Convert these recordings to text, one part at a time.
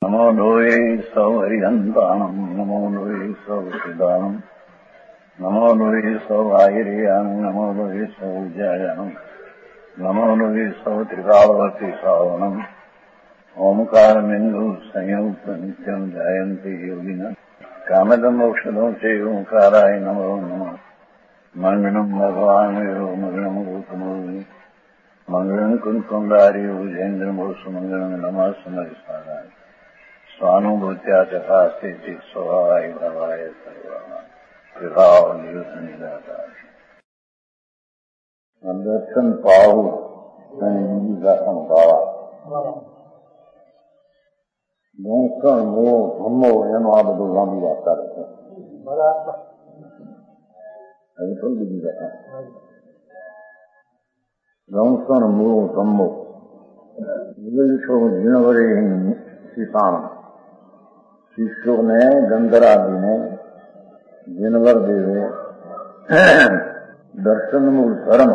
नमो लोये सौहरिहन्ताणम् नमो लोये सौहृदानम् नमो लोये सौभागिर्यानम् नमो लोये सौजायानम् नमो लोये सौत्रिकावती सावनम् ओंकारमिन्दु संयुक्त नित्यम् जायन्ति योगिनः कामदमोक्षदम् च ओंकाराय नमो नमः मङ्गलम् भगवान् वीरो मङ्गलम् रूपमोहि मङ्गलम् कुन्कुण्डारि भुजेन्द्रमोसु मङ्गलम् नमः समरिसाराय स्वानुभूत्या तथास्ते स्वभावाय भवाय सर्वभाव दर्शन पाहु संभावा દર્શન મોહ ધમ્મો એનો આ બધું લાંબી વાત કરે છે. હવે થોડી બીજી વાત દર્શન મોહ ધમ્મો વિવેશો જીણવરે શિષાણ શિષ્યોને ગંધરાદિને જીનવર દેવે દર્શન મૂળ ધર્મ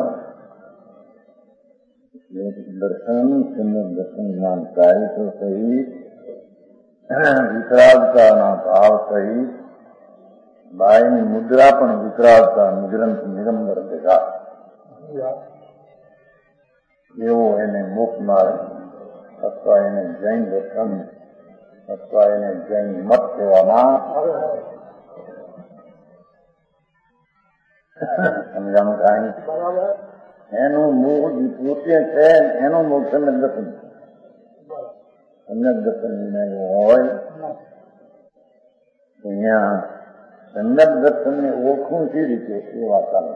दर्शन सम्यक दर्शन ज्ञान कार्य तो सही विकरालता ना भाव सही बायनी मुद्रा पण विकरालता निरंतर निरंतर देगा एवो એને મોક્ષ માર્ગ અથવા એને જૈન દર્શન અથવા એને જૈન મત કહેવામાં સમજાણું કાંઈ એનું મોહ પોતે છે એનું મોહ સમ્યક દર્શન સમ્યક દર્શન વિના હોય અહીંયા સમ્યક દર્શનને ઓળખવું કઈ રીતે એ વાત ચાલે.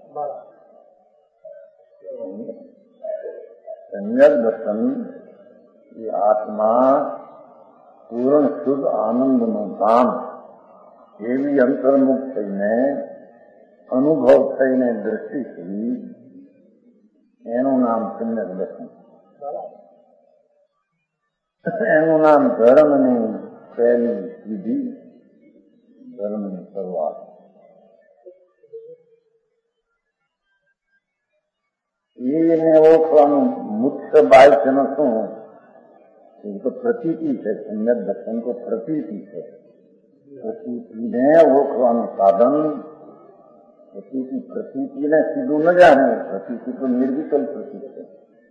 સમ્યક દર્શન એ આત્મા પૂર્ણ શુદ્ધ આનંદનું ધામ એવી અંતર્મુખ થઈને અનુભવ થઈને દ્રષ્ટિથી એનું નામ સમ્યક દર્શન. એનું નામ ધર્મની પહેલી વિધિ, ધર્મની શરૂઆત. એને ઓળખવાનું મુખ્ય બાહ્યનો શું? એ તો પ્રતીતિ છે. સમ્યક દર્શન તો પ્રતીતિ છે. પ્રતીતિને ઓળખવાનું સાધન પ્રતીતિને સીધું ન જાણે. પ્રતીતિ તો નિર્વિકલ પ્રતીતિ છે.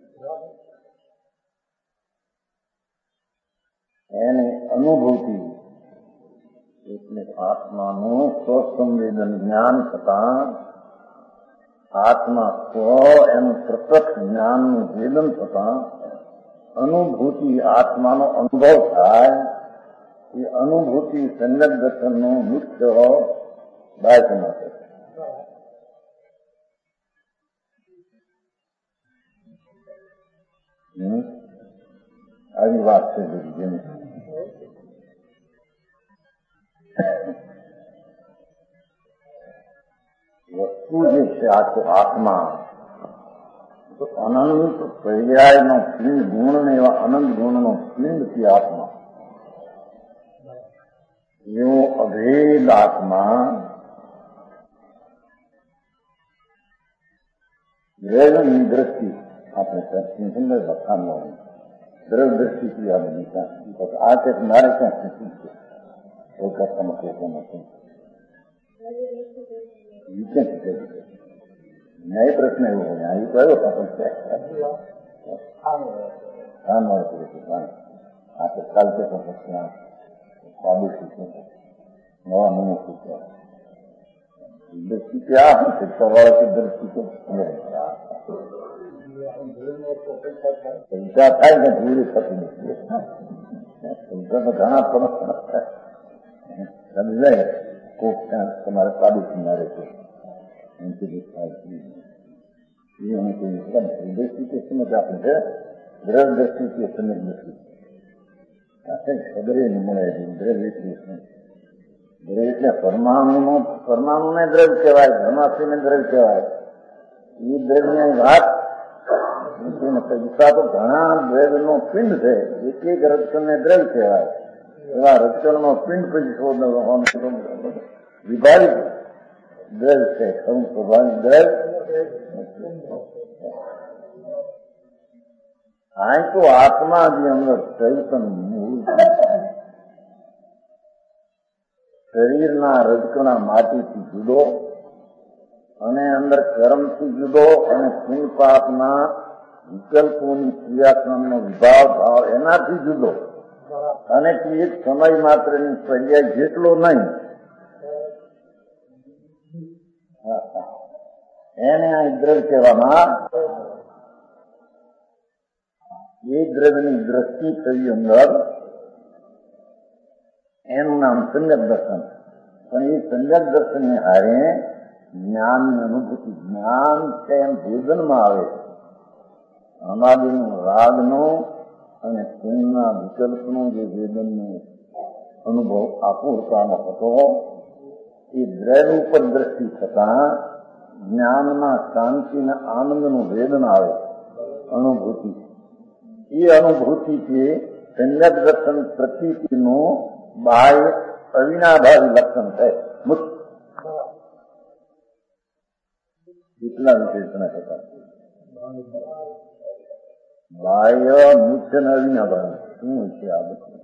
એને અનુભૂતિ એટલે આત્માનું સ્વસંવેદન જ્ઞાન થતા આત્મા સ્વ એનું પ્રત્યક્ષ જ્ઞાનનું વેદન થતા અનુભૂતિ આત્માનો અનુભવ થાય. એ અનુભૂતિ સમ્યક દર્શનનું મુખ્ય બાહ્ય છે. આવી વાત છે બધી જેની વસ્તુ જે છે આખો આત્મા તો અનંત પર્યાયનો પિંડ ગુણ એવા અનંત ગુણનો પિંડ છે આત્મા. એવો અભેદ આત્મા દ્રવ્યની દ્રષ્ટિ આપણે સુંદર લખાણમાં દ્રવ દ્રષ્ટિથી આ બધી આ કંઈક મારે ક્યાં શીખવું છે કોલકાતામાં લોકોમાં શું ક્યાં શીખે ન્યાય પ્રશ્ન એવો હોય આ કયો કામ મળે છે આ તો ચાલતે પણ સાદું શીખે નવા નવું શીખે દ્રષ્ટિ ક્યાં હશે સવારે દ્રષ્ટિ તો પૈસા થાય ને ધીરે થતી નથી. પૈસા તો ઘણા સમજાય કોક ત્યાં તમારે પાડોશી મારે છે દ્રષ્ટિ સમજ આપણે છે દ્રવ દ્રષ્ટિ સમજ નથી. ખબર ન મળે દ્રવ એટલે પરમાણુને દ્રવ કહેવાય, ધર્માશ્રીને દ્રવ કહેવાય. એ દ્રવ્યની વાત પૈસા તો ઘણા દ્રવ્યનો પિંડ છે. એક એક રચકણને દ્રવ કહેવાય. એવા રચકણનો પિંડ પછી વિભાવિત દ્રવ છે. સ્વાભાવિક દ્રવ આ તો આત્મા જે અંદર ચૈતન મૂળ શરીરના રજકણા માટીથી જુદો અને અંદર કર્મથી જુદો અને પુણ્ય પાપના વિકલ્પોની ક્રિયાક્રમનો વિભાવ ભાવ એનાથી જુદો અને એક સમય માત્રની પર્યાય જેટલો નહીં એને આ દ્રવ્ય કહેવામાં. એ દ્રવ્યની દ્રષ્ટિ થઈ અંદર એનું નામ સંગત દર્શન. પણ એ સંગત દર્શનને હારે જ્ઞાનની અનુભૂતિ, જ્ઞાન છે એમ ભેદનમાં આવે. અનાદિનું રાગનું અને પુણ્યના વિકલ્પનું જે વેદનનો અનુભવ આકુરતાનો હતો એ દ્રવ્ય ઉપર દ્રષ્ટિ થતા જ્ઞાનમાં શાંતિના આનંદનું વેદન આવે, અનુભૂતિ. એ અનુભૂતિથી સંગત દર્શન પ્રતીતિનું બાહ્ય અવિનાભાવી લક્ષણ થાય. કેટલા વિશેષણ હતા? બાહ્ય મુખ્ય ને અવિનાભાવી શું છે આ બધું?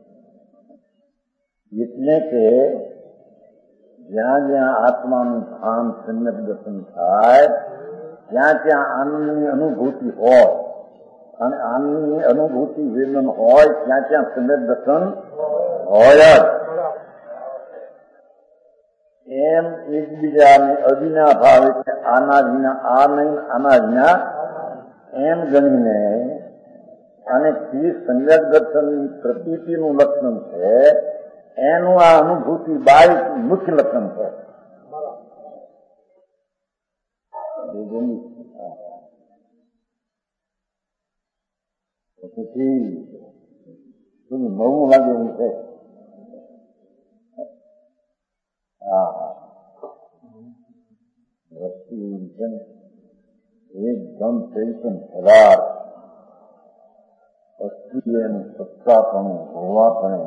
એટલે કે જ્યાં જ્યાં આત્માનું ભાન સંગત દર્શન થાય ત્યાં ત્યાં આનંદની અનુભૂતિ હોય અને આનંદની અનુભૂતિ વેદન હોય ત્યાં ત્યાં સંગત દર્શન હોય જ. એમ એકબીજાને અવિના ભાવે આના વિના આ નહીં, આના વિના એમ ગણીને અને તે સંગત દર્શનની પ્રતીતિનું લક્ષણ છે એનું આ અનુભૂતિ બાહ્ય મુખ્ય લક્ષણ છે. પછી નવું લાગે એવું છે. એકદમ ચૈતન પદાર્થ અસ્થિરનું સત્તાપણું હોવાપણે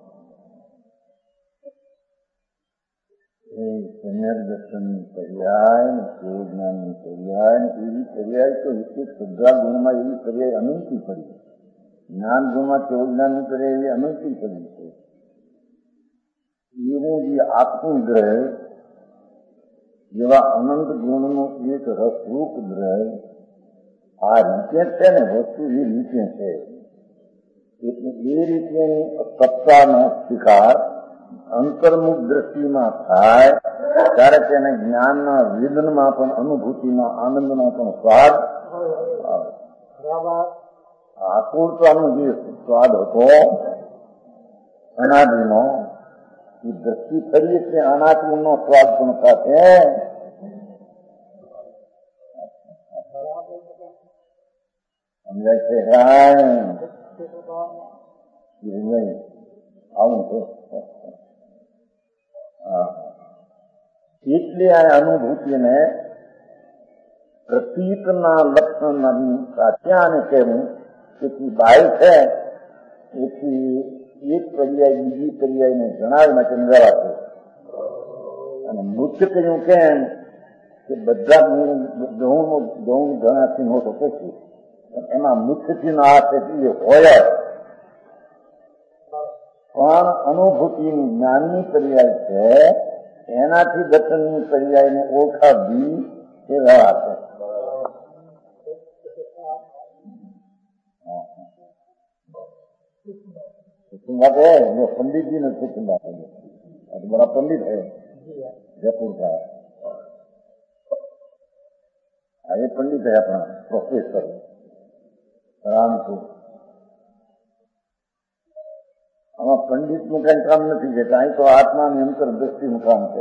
એ સમ્યક દર્શનની પર્યાય ને જ્ઞાનની પર્યાય ને એવી પર્યાય તો એક શ્રદ્ધા ગુણમાં એવી પર્યાય અનંતી પડી. જ્ઞાન ગુણમાં જ્ઞાનની પર્યાય એવી અનંતી પડી છે. એવું જે આખું ગ્રહ જેવા અનંત ગુણનું એક રસરૂપ ગ્રહ આ રીતે છે ને, વસ્તુ એ રીતે છે. એટલે એ રીતેની સત્તાનો સ્વીકાર અંતર્મુખ દ્રષ્ટિમાં થાય ત્યારે તેને જ્ઞાનના વેદનમાં પણ અનુભૂતિના આનંદનો પણ સ્વાદ આવે. આકુરતાનો જે સ્વાદ હતો અનાદિનો એ દ્રષ્ટિ કરીએ છીએ અનાત્મનો સ્વાદ પણ સાથે સમજાય છે. આવું છે. એટલે આ અનુભૂતિને પ્રતીતના લક્ષણ સાચા કહેવું કે બાહ્ય છે એથી એક પર્યાય બીજી પર્યાયને જણાવી માટે નજરાશે. અને મુખ્ય કહ્યું કેમ કે બધા ગૌણ ગણાથી નહોતો પછી એમાં મુખ્યથી ના હાથે હોય પણ અનુભૂતિની જ્ઞાનની પર્યાય છે એનાથી દર્શનની પર્યાયને ઓળખાવી એ રહેશે. बात है जो पंडित जी ने कुछ बात है, तो बड़ा पंडित है जयपुर का, ये पंडित है अपना प्रोफेसर रामपुर. આમાં પંડિતનું કઈ કામ નથી છે, કાંઈ તો આત્માની અંતર દ્રષ્ટિનું કામ છે.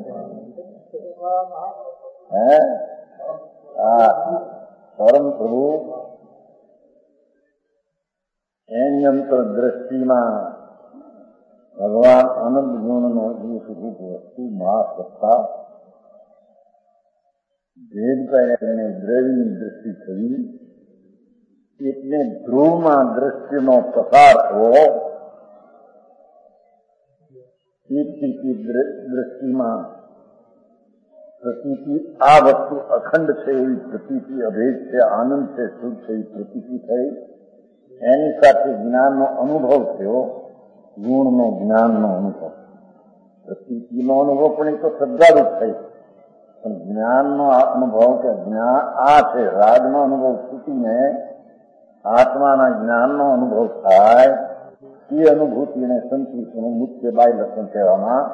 હે આ પરમ પ્રભુ એની અંતર દ્રષ્ટિમાં ભગવાન આનંદ ગુણનો એક રૂપ વસ્તુ મહાસત્તા ભેદ કરીને દ્રવ્યની દ્રષ્ટિ થઈ. એટલે ધ્રુવમાં દ્રષ્ટિનો પ્રસાર થવો, દ્રષ્ટિમાં પ્રતીતિ આ વસ્તુ અખંડ છે એવી પ્રતીતિ, અભેદ છે, આનંદ છે, સુખ છે એવી પ્રતીતિ થઈ. એની સાથે જ્ઞાનનો અનુભવ થયો, ગુણનો જ્ઞાનનો અનુભવ. પ્રતીતિનો અનુભવ પણ એ તો શ્રદ્ધારૂપ થઈ, પણ જ્ઞાનનો અનુભવ કે જ્ઞાન આ છે, રાગનો અનુભવ છૂટીને આત્માના જ્ઞાનનો અનુભવ થાય, એ અનુભૂતિને સંતોષનું મુખ્ય બાહ્ય લક્ષણ કહેવામાં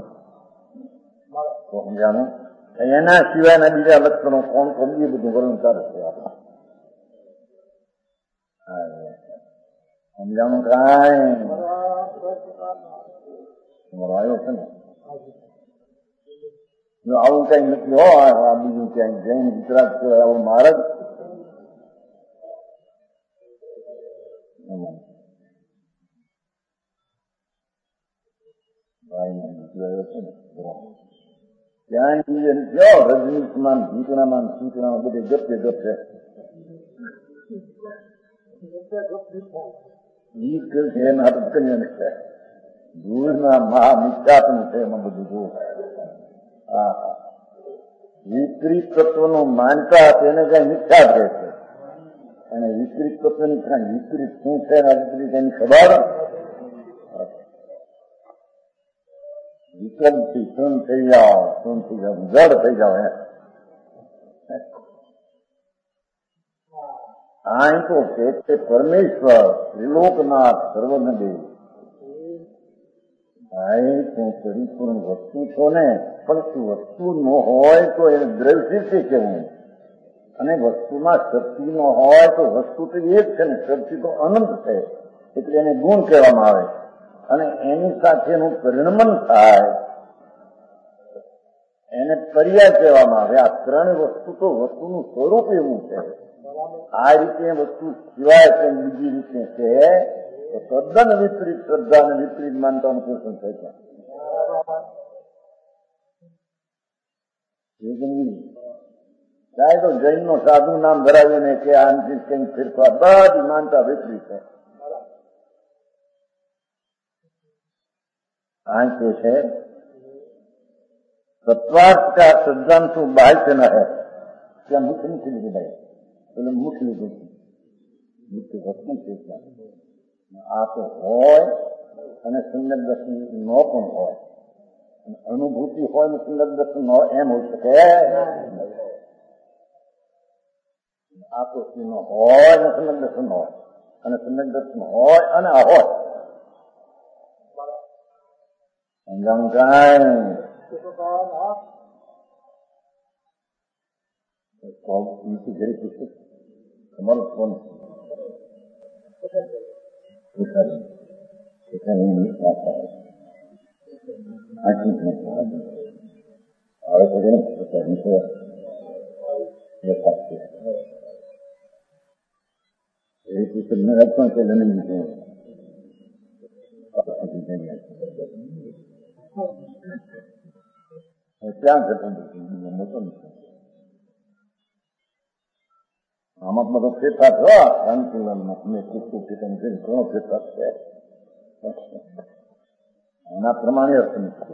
સમજાનું. એના સિવાયના બીજા લક્ષણો કોણ કોણ એ બધું વર્ણન ચાલે છે આપણે સમજાનું. કાંઈ તમારો આવ્યો છે ને, જો આવું કઈ નથી હોય, આ બીજું ક્યાંય જૈન ગુજરાત છે આવું મહારાજ ક્યાંય કયો રજનીશમાન ભીકણામાં શીકણામાં બધે ગપે ગપે નાટક કરીને છે, દૂરના મહા મિથ્યાત્મ છે એમાં બધું જોવું. હા હા, વિપરીત તત્વનું માનતા તેને કઈ મિથ્યા કહે છે, અને વિપરીત તત્વની કઈ વિપરીત શું છે વિપરીત એની ખબર વિક્રમથી શું થઈ જાઓ, શું થઈ જાઓ, જડ થઈ જાઓ. આ તો છે પરમેશ્વર ત્રિલોકનાથ સર્વનદેવ. તું પરિપૂર્ણ વસ્તુ છો ને, પણ તું વસ્તુ ન હોય તો એને દ્રવ્ય કેવું, અને વસ્તુમાં શક્તિ ન હોય તો વસ્તુ તો એક છે ને, શક્તિ તો અનંત છે, એટલે એને ગુણ કહેવામાં આવે. અને એની સાથેનું પરિણમન થાય એને પર્યાય કહેવામાં આવે. આ ત્રણ વસ્તુ તો વસ્તુનું સ્વરૂપ એવું છે. આ રીતે વસ્તુ સિવાય કે બીજી રીતે છે તો તદ્દન વિપરીત શ્રદ્ધા અને વિપરીત માનતાનું પોષણ થાય છે. તો જૈન નો સાધુ નામ ધરાવીને કે આનથી કઈ ફેરફાર, બધી માનતા વિપરીત છે. આ કે છે तत्वार्थ का सिद्धांत बाह्य न है, क्या मुख्य नहीं लिखी भाई, એટલે મુખ્ય લીધું મુખ્ય વસ્તુ છે. આ તો હોય અને સમ્યક દર્શન ન પણ હોય, અનુભૂતિ હોય ને સમ્યક દર્શન ન હોય એમ હોઈ શકે. આ તો હોય ને સમ્યક દર્શન હોય, અને સમ્યક દર્શન હોય અને આ હોય. સમજાણું કાંઈ તમારું ફોન ક્યાં ઘટન મોટો નથી. આમાં બધો ફેરફાર થયો સંતુલનમાં, તમે પૂછતું ઘણો ફેરફાર છે. એના પ્રમાણે અર્થ નથી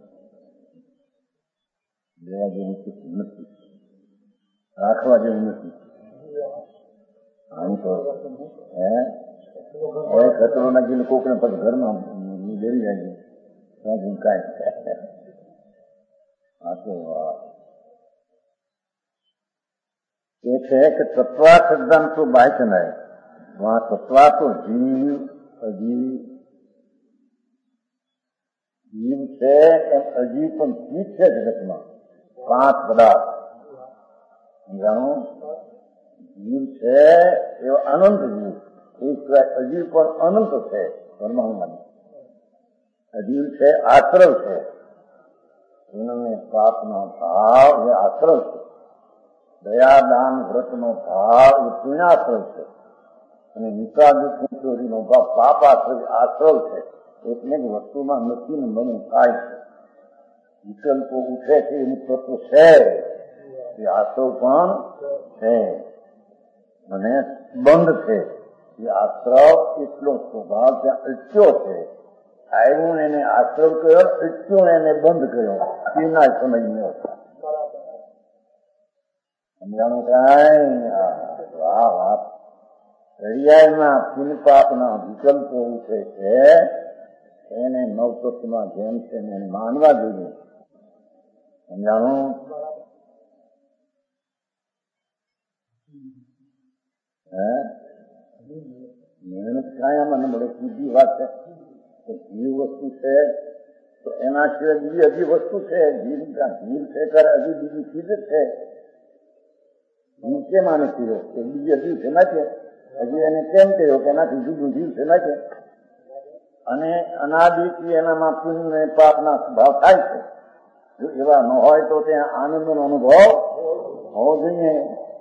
લેવા જેવું નથી, રાખવા જેવું નથી. આમ તો ખતરો નાખીને કોકને પછી ઘરમાં ડેરી આવી ત્યાં કાંઈ આ તો એ છે કે તત્વા સિદ્ધાંત તો બાહ્ય નહીં, વહાં તત્વા તો જીવ અજીવ, જીવ છે એમ અજીવ પણ ચીજ છે જગતમાં. 5 પદાર્થ જાણો, જીવ છે એવો અનંત જીવ, એ સિવાય અજીવ પણ અનંત છે. પરમાણુમાં અજીવ છે, આશ્રવ છે, એનો પાપનો ભાવ એ આશ્રવ છે, દયા દાન વ્રતનો ભાવ એ પુણ્યાશ્રવ છે, અને નિકાદુખ ચોરીનો ભાવ પાપ આશ્રવ છે. એટલે જ વસ્તુમાં નથી ને મનું થાય છે, વિકલ્પો ઉઠે છે, એનું તત્વ છે, એ આશ્રવ પણ છે, અને બંધ છે. એ આશ્રવ એટલો સ્વભાવ ત્યાં અટક્યો છે. આવ્યું એને આશ્રવ કર્યો, અટક્યો એને બંધ કર્યો, એના સમજ ન હતા. સમજાણું કાંઈ? વાહ વાહ. દરિયામાં પુન પાપના વિકલ્પો ઉઠે છે, એને નવતત્વમાં જેમ છે એને માનવા જોઈએ. સમજાણું? મહેનત કાંઈ મને મળે સીધી વાત છે. જીવ વસ્તુ છે તો એના સિવાય બીજી હજી વસ્તુ છે. જીવ છે ત્યારે હજી બીજી ચીજ છે. જીવ કેમ આને થયો કે બીજી હજી છે ના છે? હજી એને કેમ કહ્યો કે એનાથી જુદું જીવ છે ના છે? અને અનાદિથી એનામાં પુણ્ય પાપના સ્વભાવ થાય છે. જો એવા ન હોય તો ત્યાં આનંદનો અનુભવ હોવો જોઈએ.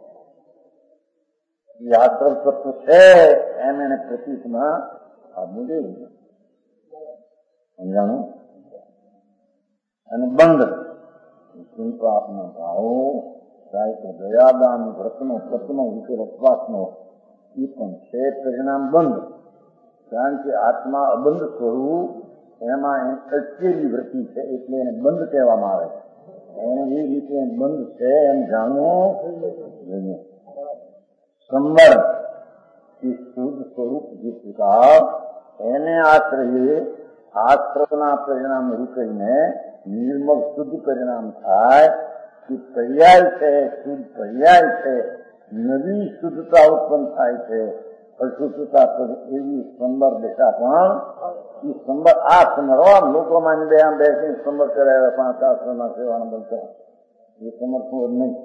યાત્રા તત્વ છે એમ એને પ્રતીકમાં આપવું જોઈએ. સમજાણું? અને બંધ પાપના ભાવો થાય તો દયાદાન વ્રતનો પ્રતનો વિશે ઉપવાસનો એ પણ છે પરિણામ બંધ. કારણ કે આત્મા અબંધ સ્વરૂપ એમાં અટકેલી વૃત્તિ છે એટલે એને બંધ કહેવામાં આવે છે. એને એ રીતે બંધ છે એમ જાણવું જોઈએ. સંવર એ શુદ્ધ સ્વરૂપ જે પ્રકાર એને આશ્રયે આશ્રમના પરિણામ રૂપીને નિર્મળ શુદ્ધ પરિણામ થાય કે પર્યાય છે. શુદ્ધ પર્યાય છે. નવી શુદ્ધતા ઉત્પન્ન થાય છે. અશુદ્ધતા એવી સંબર દશા પણ એ સંબર આ સમરવા લોકોમાં બે આમ બેસીને સંબર કરાવ્યા 5 આશ્રમના સેવાનો બંધ કરે એ સમર્થવું જ નહીં.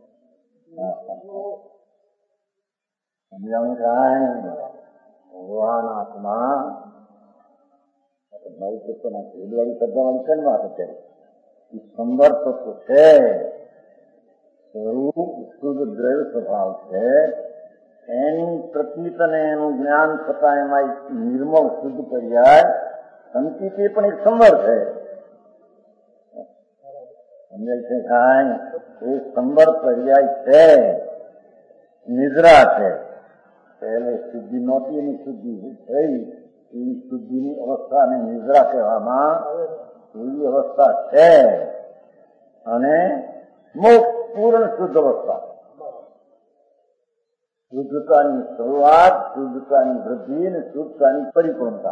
સમજાવું કાંઈ ભગવાન આત્મા નવી તત્વના ખેડવાળી શબ્દવાળી કેમ વાત અત્યારે એ સંબર તત્વ છે. સ્વરૂપ શુદ્ધ દ્રવ્ય સ્વભાવ છે. એની પ્રતીત અને એનું જ્ઞાન થતા એમાં નિર્મળ શુદ્ધ પર્યાય સંકિત એ પણ એક સંવર છે. સમજાય છે કાંઈ? એ સંવર પર્યાય છે. નિદ્રા છે. પહેલે શુદ્ધિ નહોતી એની શુદ્ધિ થઈ એવી શુદ્ધિની અવસ્થાને નિદ્રા કહેવામાં એવી અવસ્થા છે. અને મોક્ષ પૂર્ણ શુદ્ધ અવસ્થા. શુદ્ધતાની શરૂઆત, શુદ્ધતાની વૃદ્ધિ અને શુદ્ધતાની પરિપૂર્ણતા.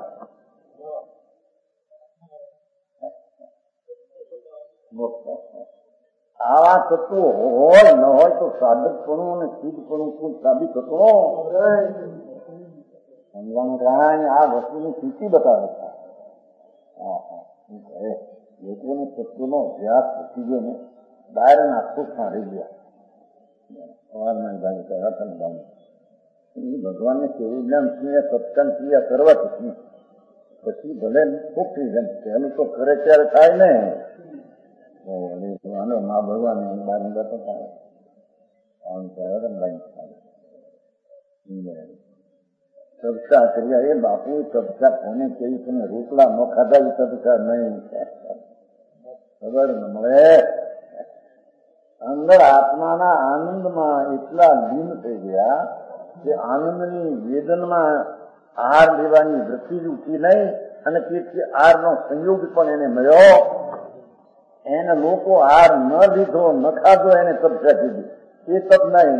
આવા તત્વો હોય ન હોય તો સાધકપણું અને શુદ્ધપણું ખુદ સાબિત થતું. સમજાણું કાંઈ? આ વસ્તુની સ્થિતિ બતાવે છે. લોકોને તત્વનો અભ્યાસ થતી ગયો ને બહારના સુખમાં રહી ગયા. ભગવાનને કેવું જ્ઞાન સત્સંગ ક્રિયા કરવાથી પછી ભલે ખૂબ થઈ જાય. પહેલું તો કરે ત્યારે થાય ને મા ભગવાન બારની બેઠો થાય સબસા કર્યા. એ બાપુ સબસા કોને કેવી તમે રોટલા ન ખાધા સબસા નહીં ખબર ન મળે. અંદર આત્માના આનંદમાં એટલા લીન થઈ ગયા કે આનંદની વેદનમાં આહાર લેવાની વૃત્તિ જ ઉઠી નહીં અને તેથી આહારનો સંયોગ પણ એને મળ્યો. એને લોકો આહાર ન લીધો ન ખાધો એને તપસ્યા કીધી. એ તપ નહીં.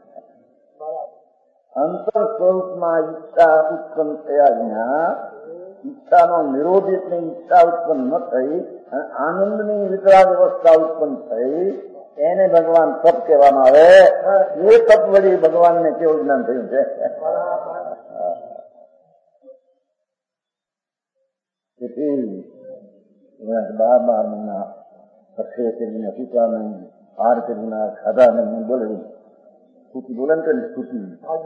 અંતર સ્વરૂપમાં ઈચ્છા ઉત્પન્ન થયા વિના ઈચ્છાનો નિરોધ એટલે ઈચ્છા ઉત્પન્ન ન થઈ અને આનંદની વિતરાગ અવસ્થા ઉત્પન્ન થઈ એને ભગવાન તપ કહેવામાં આવે. એ તપ વળી ભગવાનને કેવું જ્ઞાન થયું છે. તેથી 12 મહિના સખે કરીને સૂતા નહીં, હાર કરીને ખાધા નહીં બોલે સ્તુતિ બોલે ને કે સ્તુતિ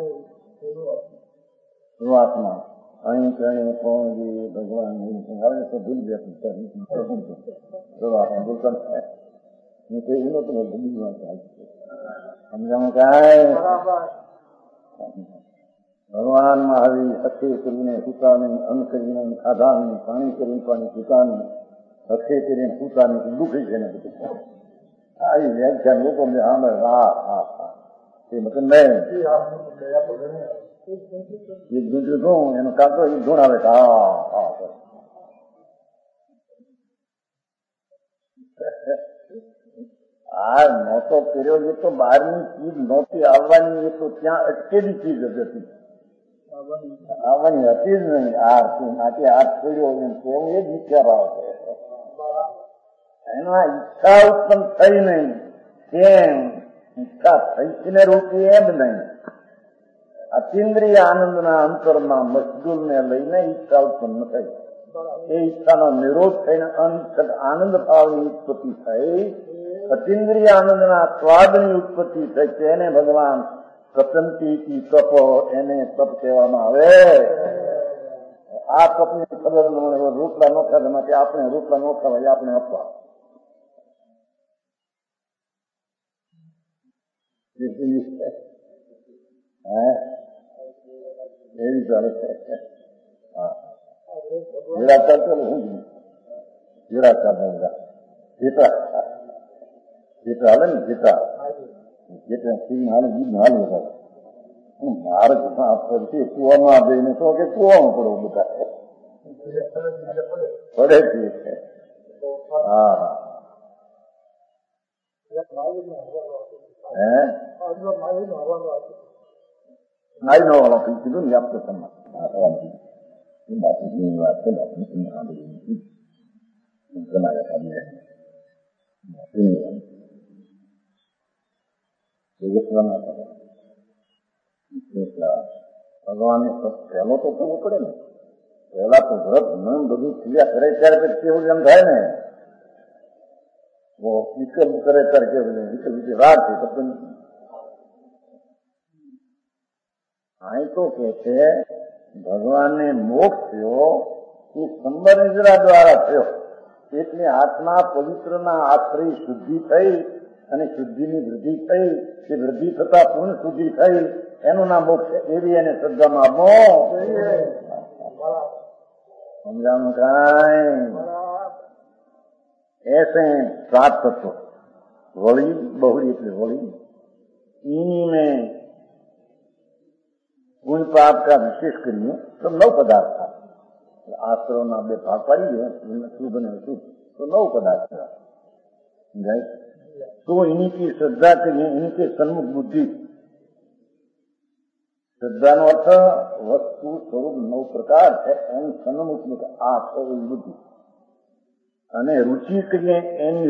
શરૂઆતમાં અહીં કણે કોણ ભગવાન આવે તો ભૂલ ગયા બોલતા સમજાવું કાંઈ? ભગવાન મહાવીર હથે કરીને સૂતા નહીં, અન્ન કરીને ખાધા નહીં, પાણી કરીને પાણી પીતા નહીં, હથે કરીને સૂતા નહીં, દુઃખી છે ને બધું. આવી વ્યાખ્યા લોકો સામે હા હા હા એ મતલબ નહીં. એ બીજું શું એનો કાકો એ ધૂણાવે હા હા આ નહોતો કર્યો એ તો બહારની ચીજ નહોતી આવવાની. એ તો ત્યાં અટકેલી ચીજ જ હતી. આવવાની હતી જ નહીં. આથી હાથ છોડ્યો કેવું એ જ વિચાર આવે છે. એમાં ઈચ્છા ઉત્પન્ન થઈ નહીં. કેમ? ઈચ્છા થઈ ને રૂપી એમ નહીં. અતિન્દ્રિય આનંદના અંતરમાં મશગુલને લઈને ઈચ્છા ઉત્પન્ન થઈ. એ ઈચ્છાનો નિરોધ થઈને આનંદ ભાવની ઉત્પત્તિ થઈ. અતિન્દ્રિય આનંદના સ્વાદની ઉત્પત્તિ થઈ. તેને ભગવાન પ્રસન્નથી તપ, એને તપ કહેવામાં આવે. આ તપની ખબર ન મળે. રોટલા ન ખાધા માટે આપણે રોટલા ન ખાવાય, આપણે આપવા એવી ચાલે છે. હા, જીરાચાર તો હું જીરાચાર જીતા જીતા હાલે ને જીતા જેટલા સિંહ હાલે બીજ હાલ બધા મારે પછી કુવામાં જઈને તો કે કુવામાં પડવું બધા પડે છે. હા નાઈ નો વાળો કઈ કીધું ને આપતો સમાજ બાપુની વાત છે. બાપુની ભગવાન પહેલો તો થવું પડે ને. પહેલા તો વ્રત મન બધું ક્રિયા કરે ત્યારે પછી કેવું એમ થાય ને. વિકલ્પ કરે ત્યારે કેવું વિકલ્પ રાત છે તો અહીં તો કે છે ભગવાનને મોક્ષ થયો એ સંબર નિદ્રા દ્વારા થયો. એટલે આત્મા પવિત્રના આશ્રય શુદ્ધિ થઈ અને શુદ્ધિની વૃદ્ધિ થઈ. તે વૃદ્ધિ થતા પૂર્ણ શુદ્ધિ થઈ. એનું નામ મોક્ષ. એવી એને શ્રદ્ધામાં આપો. સમજાનું કાંઈ ऐसे 7 तत्व वली बहुरी એટલે वली इन्हीं में गुण पाप का विशेष करिए तो 9 पदार्थ था. आश्रम ना 2 भाग पाड़ी है शुभ ने शुभ तो 9 पदार्थ था. तो इन्हीं की श्रद्धा करिए. इनके सन्मुख बुद्धि. श्रद्धा નો અર્થ વસ્તુ સ્વરૂપ 9 પ્રકાર છે. એમ સન્મુખ આ બુદ્ધિ અને रुचि करिए एनी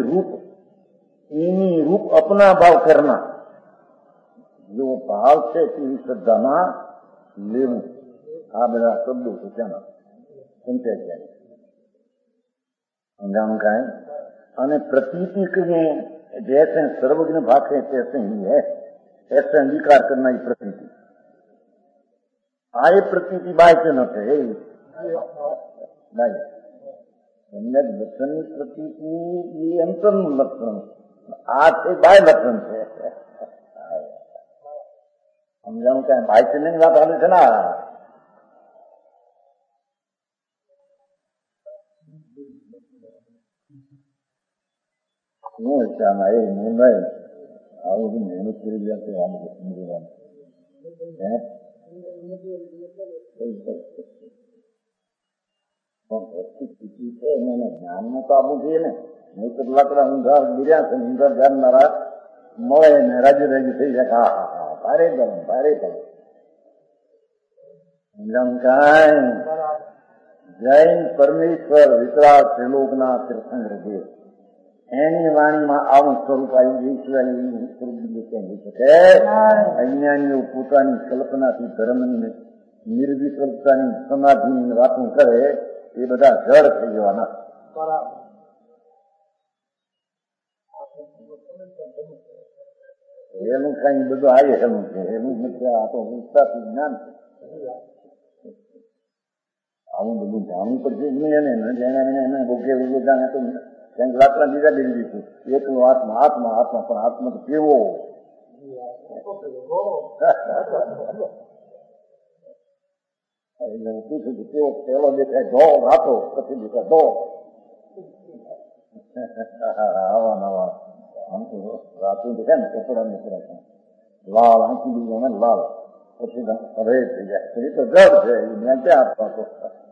रूप अपना भाव करना. जो भाव है तेरी श्रद्धा में लेવું. आ बधा शब्दों से क्या समझाई जाए समझाने का है. અને प्रतीति करिए जैसे सर्वज्ञ भाग है तैसे ही है. ऐसे अंगीकार करना ही प्रतीति. आए प्रतीति बाय के न थे नहीं सम्यक दर्शनની પ્રતીતિ એ અંતરનું લક્ષણ. આ છે બાય લક્ષણ છે. સમજાવું ક્યાં બાય છે ની વાત આવે છે ને. શું ઈચ્છામાં એ નિર્ણય આવું બી મહેનત કરી જશે. આમ સમજવાનું સ્થિતિ છે એને જ્ઞાનમાં તો આપવું જોઈએ ને. નહીં તો લાકડા ઊંઘાર ગીર્યા છે. ઊંઘાર જાણનારા મળે ને રાજી રાજી થઈ જાય. હા હા હા ભારે ગરમ ભારે ગરમ. સમજાણ કાંઈ જૈન પરમેશ્વર વિતરાગ ત્રિલોકના તીર્થંકર દેવ એની વાણીમાં આવું સ્વરૂપ આવ્યું. એ સિવાય એવું સ્વરૂપ બીજું ક્યાં હોઈ શકે? અજ્ઞાનીઓ પોતાની કલ્પનાથી ધર્મની નિર્વિકલ્પતાની સમાધિની વાતો કરે એ બધા જળ થઈ જવાના. એનું કઈ બધું આવે એનું છે. એનું નથી. આ તો વિસ્તારથી જ્ઞાન છે. આવું બધું જાણવું પડશે જ નહીં. એને ભોગે ઉભો જાણે તો કંઈક લાકડા બીજા બેસી દીધું. એકલો આત્મા આત્મા આત્મા પણ આત્મા તો કેવો પૂછ્યું કેવો પેલો દેખાય ધો રાતો પછી દેખાય ધો. આવા નવા આમ તો રાતું દેખાય ને કપડા નીકળે લાલ આંખી દીધો ને લાલ પછી હવે થઈ જાય. એ તો જડ છે. મેં ક્યાં આપવા તો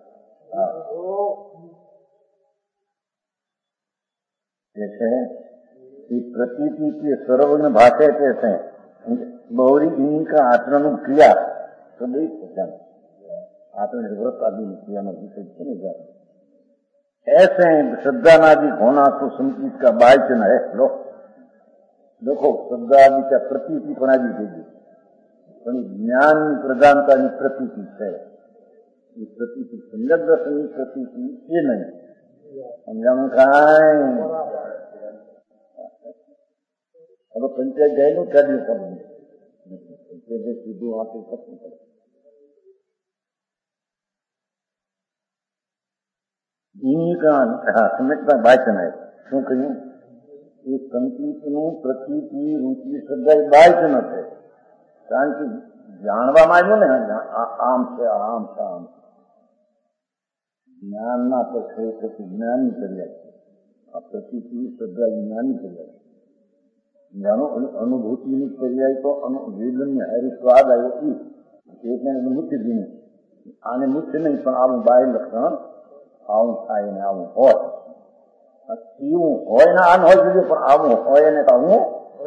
प्रतीति के सर्वज्ञ भाषा कैसे बहुरी इन्हीं का आचरण क्रिया तो नहीं આપણે व्रत आदि क्रियाना विषय चले जाए। ऐसे श्रद्धानादि होना तो संकीत का बायचन है। लो देखो श्रद्धा आदि का प्रतीति पण આવી ગઈ પણ જ્ઞાન પ્રધાનતાની પ્રતીતિ છે। એ પ્રતીતિ સંયમ દર્શનની પ્રતીતિ એ નહીં સમજાણું કાંઈ। હવે પંચાયત ગયેલું કાઢ્યું કરવું પંચાયત સીધું આપી ખતમ કરે। સમિતના વાચન શું કહ્યું? એ સંકલ્પનું પ્રતીતિ રૂચિ શ્રદ્ધા એ વાચન છે। કારણ કે જાણવામાં આવ્યું ને આમ છે આમ છે આમ જ્ઞાનના પક્ષે પછી જ્ઞાની કર્યા છે। આ પ્રતીતિ શ્રદ્ધા જ્ઞાની કર્યા છે। જાણો અનુભૂતિની કર્યા તો વેદનને હારી સ્વાદ આવ્યો એટલે મુખ્ય જીનું આને મુખ્ય નહીં પણ આવું બાહ્ય લક્ષણ આવું થાય ને આવું હોય એવું હોય ને આમ હોય જોઈએ પણ આવું હોય ને તો આવું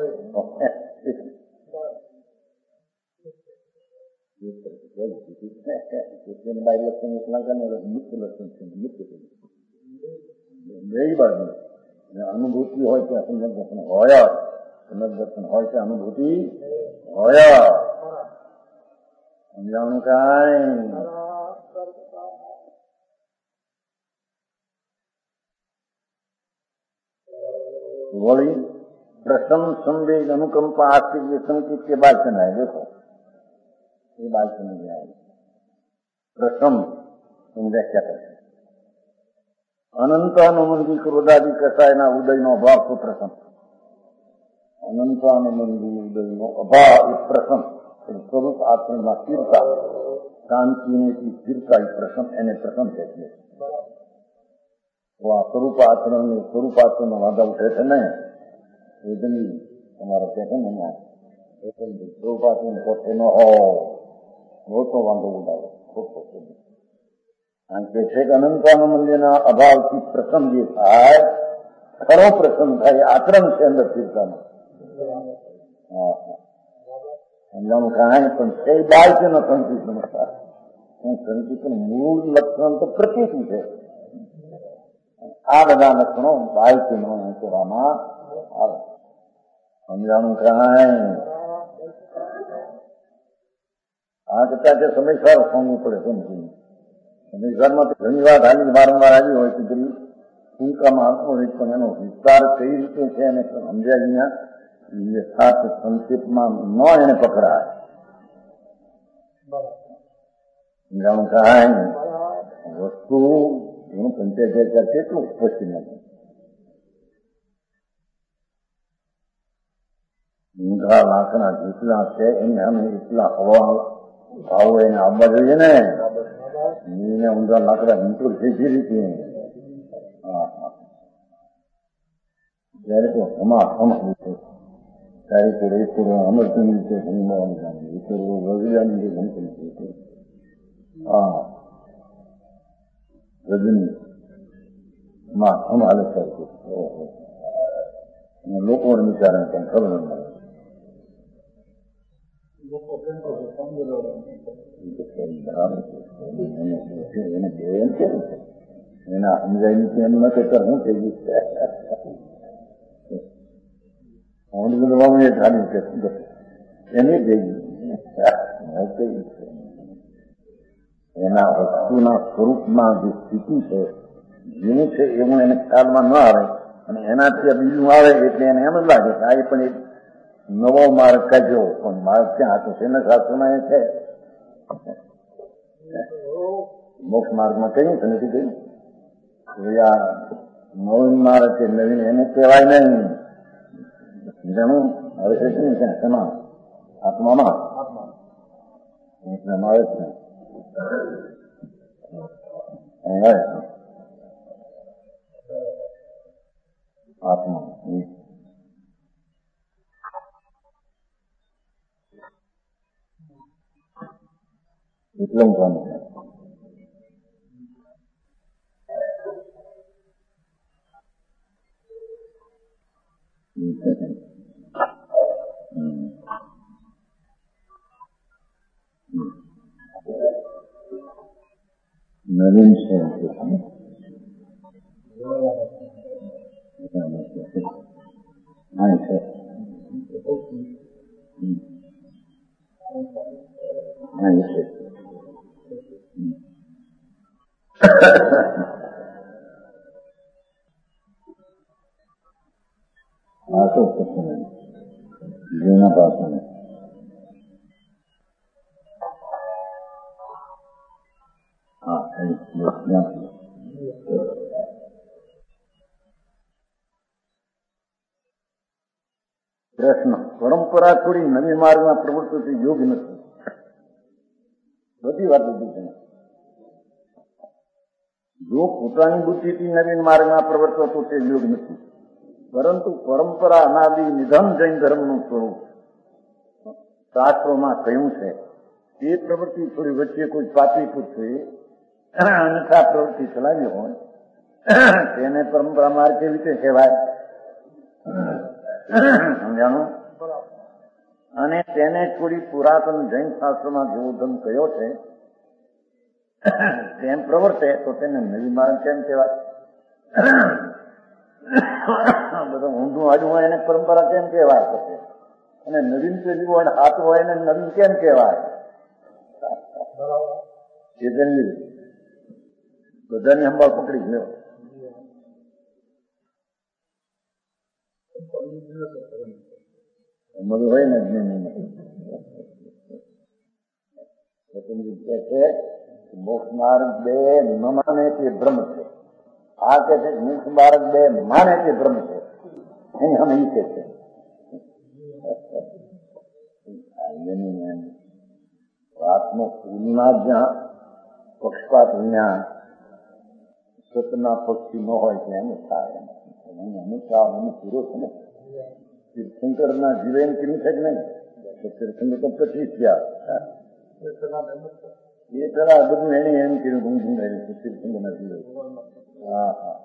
બાહ્ય લક્ષણ મુખ્ય લક્ષણ છે મુખ્ય બે બાજુ અનુભૂતિ હોય ત્યાં સમજ દર્શન હોય સમજ દર્શન હોય ત્યાં અનુભૂતિ હોય સમજાવવાનું કાંઈ। वही प्रथम संवेग अनुकंपा आस्तिक संकेत के बाद चलाए। देखो ये बात समझ में आएगी। प्रथम व्याख्या करते अनंतानुबंधी क्रोधादि कसायना उदयनो अभाव तो प्रथम अनंतानुबंधी उदयनो अभाव ये प्रथम स्वरूप आत्मा स्थिरता शांति की स्थिरता प्रथम एने प्रथम कहते हैं। સ્વરૂપાચરણ વાંધા ઉઠે છે ને વેદની તમારે કહે છે ને સ્વરૂપાચરણ પોતે ન હોય મોટો વાંધો ઉડાવે ખોટો કારણ કે છે કે અનંતાના મંદિરના અભાવથી પ્રસંગ જે થાય ખરો પ્રસંગ થાય આચરણ છે અંદર સ્થિરતાનો। સમજાનું કાંઈ પણ છે બાય છે ન સંકિત નમસ્કાર સંકિતનું મૂળ લક્ષણ તો પ્રતીતિ છે। આ બધા લક્ષણો બાહ્યનો કહેવામાં આવે। સમજાણું કાંઈ આ કરતા કે સમયસર હોવું પડે સમજીને સમયસરમાં તો ઘણી વાત હાલી વારંવાર આવી હોય કે પેલી ટૂંકામાં આપવો હોય પણ એનો વિસ્તાર કઈ રીતે છે એને સમજ્યા અહીંયા યથાર્થ સંક્ષિપ્તમાં ન એને પકડાય। સમજાણું કાંઈ વસ્તુ એનું પંચાયત કેટલું સ્પષ્ટ નથી। ઊંઘા લાકડા જેટલા છે એને અમે એટલા હવા ભાવો એને આવવા જોઈએ ને એને ઊંઘા લાકડા હિંચોર છે જે રીતે ત્યારે તો હમા ત્યારે તો રેકોર્ડ અમરચંદ રીતે હનુમાન રવિયાની જે ગણતરી હા રજની માં અમારે કરતું લોકોને વિચારે પણ ખબર ન એના સમજાય નથી એમ નથી કર હું થઈ ગયું એની થઈ એના વસ્તુના સ્વરૂપમાં જે સ્થિતિ છે જેનું છે એવું એને ખ્યાલમાં ન આવે અને એનાથી બીજું આવે એટલે એને એમ જ લાગે કે આ પણ એક નવો માર્ગ કાઢ્યો પણ માર્ગ ક્યાં હતો તેના શાસ્ત્રમાં એ છે મોક્ષ માર્ગમાં કહ્યું કે નથી કહ્યું આ નવીન માર્ગ છે નવીન એને કહેવાય નહીં જેનું હવે છે ક્યાં શેમાં આત્મામાં આવે છે આત્મા એટલું કામ છે। નવીન છે હા છે હા તો જૂના પાસે પ્રશ્ન પરંપરા છોડી નવી માર્ગમાં પ્રવૃત્તિ યોગ નથી. બધી વાત લીધી છે. જો પોતાની બુદ્ધિથી નવીન માર્ગમાં પ્રવર્તો તો તે યોગ નથી. પરંતુ પરંપરા અનાદિ નિધન જૈન ધર્મનું સ્વરૂપ શાસ્ત્રોમાં કહ્યું છે. તે પ્રવૃત્તિ થોડી વચ્ચે કોઈ પાપી પુત્રે અન્યથા પ્રવૃત્તિ ચલાવી હોય તેને પરંપરા માર્ગ કેવી રીતે કહેવાય? સમજાણું? અને તેને છોડી પુરાતન જૈન શાસ્ત્રમાં જેવો ધર્મ કયો છે તેમ પ્રવર્તે તો તેને નવી માર્ગ કેમ કહેવાય? બધું ઊંધું આડું હોય એને પરંપરા કેમ કહેવાય પછી? અને નવીન પેલી હોય હાથ હોય એને નવીન કેમ કહેવાય? બધાની સંભાળ પકડી ગયો. બધું હોય ને મોક્ષ માર્ગ બે ન માને તે બ્રહ્મ છે. આ કે છે મોક્ષ માર્ગ બે માને તે બ્રહ્મ છે. અહીં અમે ઈ કે છે વાતનો પૂર્ણા જ્યાં પક્ષપાત વિના સતના પક્ષી ન હોય ત્યાં એમ થાય. હંમેશા એને પૂરો છે ને. તીર્થંકર ના જીવન કર્યું છે કે નહીં? તીર્થંકર તો પછી થયા એ પેલા બધું એને એમ કર્યું ઊંધું રહેલું તીર્થંકર ના જીવન. હા હા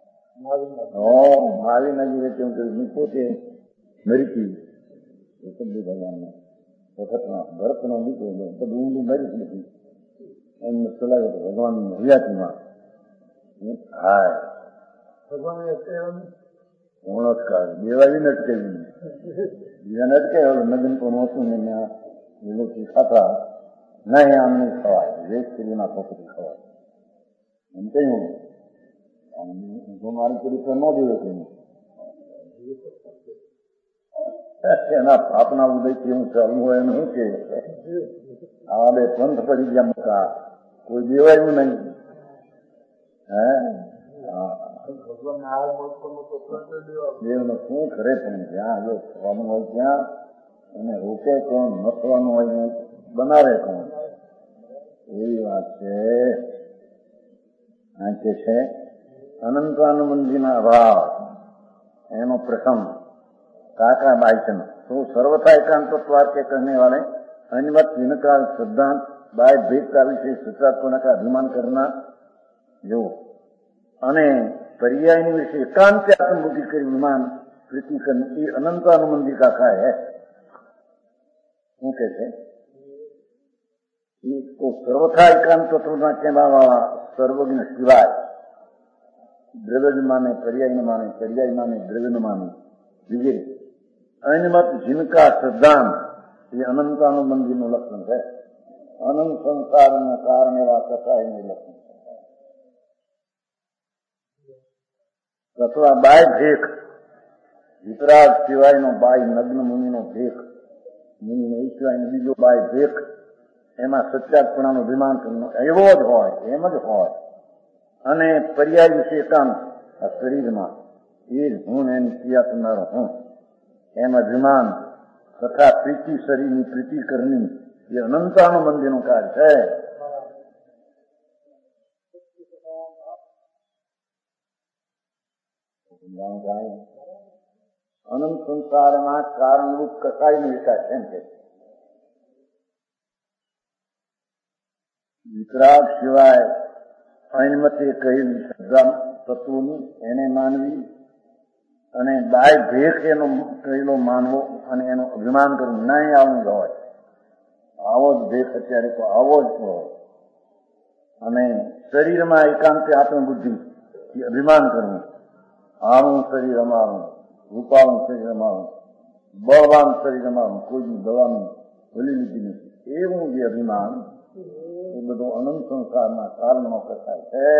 મારી ના જીવે કેમ કર્યું? પોતે મરી ભગવાન વખતમાં ભરતનો દીકરો બધું ઊંધું મરી નથી એમને ચલાવ્યો હતો ભગવાન હરિયાતીમાં. હા ભગવાન દેવાળી ને અટકાવી બીજાને અટકાવ્યો. નગન પણ હતું ને એના ખાતા ના આમ નહીં ખવાય, વેચ સ્ત્રીના પોપટી ખવાય એમ કહ્યું. મારી ચરિત્ર ન દેવે કહ્યું એના પાપના ઉદયથી હું ચાલુ હોય એમ શું કે આવા બે પંથ પડી ગયા મોટા કોઈ દેવાયું નહીં. દેવનો શું કરે પણ જ્યાં જો થવાનું હોય ત્યાં એને રોકે કોણ, નસવાનું હોય ને બનાવે કોણ? એવી વાત છે. આ કે છે અનંતાનુબંધીના અભાવ એનો પ્રસંગ काका बाइचन तो सर्वथा एकांतत्वाद के कहने वाले अन्यमत इनका सिद्धांत बाय भेद का विषय सूत्रात्मक का अभिमान करना जो अने पर्यायनी विषय एकांत आत्मबुद्धि कर विमान प्रीति करने अनंतानुबंधी का काय है. શું કે છે? તો સર્વથા એકાંત તત્વના કહેવા વાળા સર્વજ્ઞ સિવાય દ્રવ્ય માને પર્યાય માને, પર્યાય માને દ્રવ્ય માને વગેરે અનમત जिनका सिद्धांत ये अनंतानुबंधी નું લક્ષણ છે. અનંત સંસારના કારણે વાસતા એનું લક્ષણ છે. અથવા બાય ભેખ વિતરાગ સિવાયનો બાય નગ્ન મુનિનો ભેખ મુનિનો એ સિવાયનો બીજો બાય ભેખ એમાં સચ્ચાતપણાનું અભિમાન એવો જ હોય, એમ જ હોય. અને પર્યાય વિશે એકાંત આ શરીરમાં એ જ હું એની ક્રિયા કરનારો હું એમ અભિમાન તથા પ્રીતિ શરીરની પ્રીતિ કરની એ અનંતાનુબંધીનું કાર્ય છે. અનંત સંસારમાં કારણરૂપ કસાયનો વિકાસ એમ કે વિતરાગ સિવાય અનમતે કહેલી શ્રદ્ધા તત્વોની એને માનવી અને બાય ભેખ એનો કહેલો માનવો અને એનું અભિમાન કરવું નહીં આવું જ હોય. આવો જ ભેખ અત્યારે તો આવો જ હોય. અને શરીરમાં એકાંતે આત્મબુદ્ધિ અભિમાન કરવું, આનું શરીર અમારું, રૂપાળું શરીર અમારું, બળવાન શરીર અમારું, કોઈની દવાનું ભૂલી લીધી નથી, એવું જે અભિમાન એ બધું અનંત સંસારના કારણમાં કસાય છે.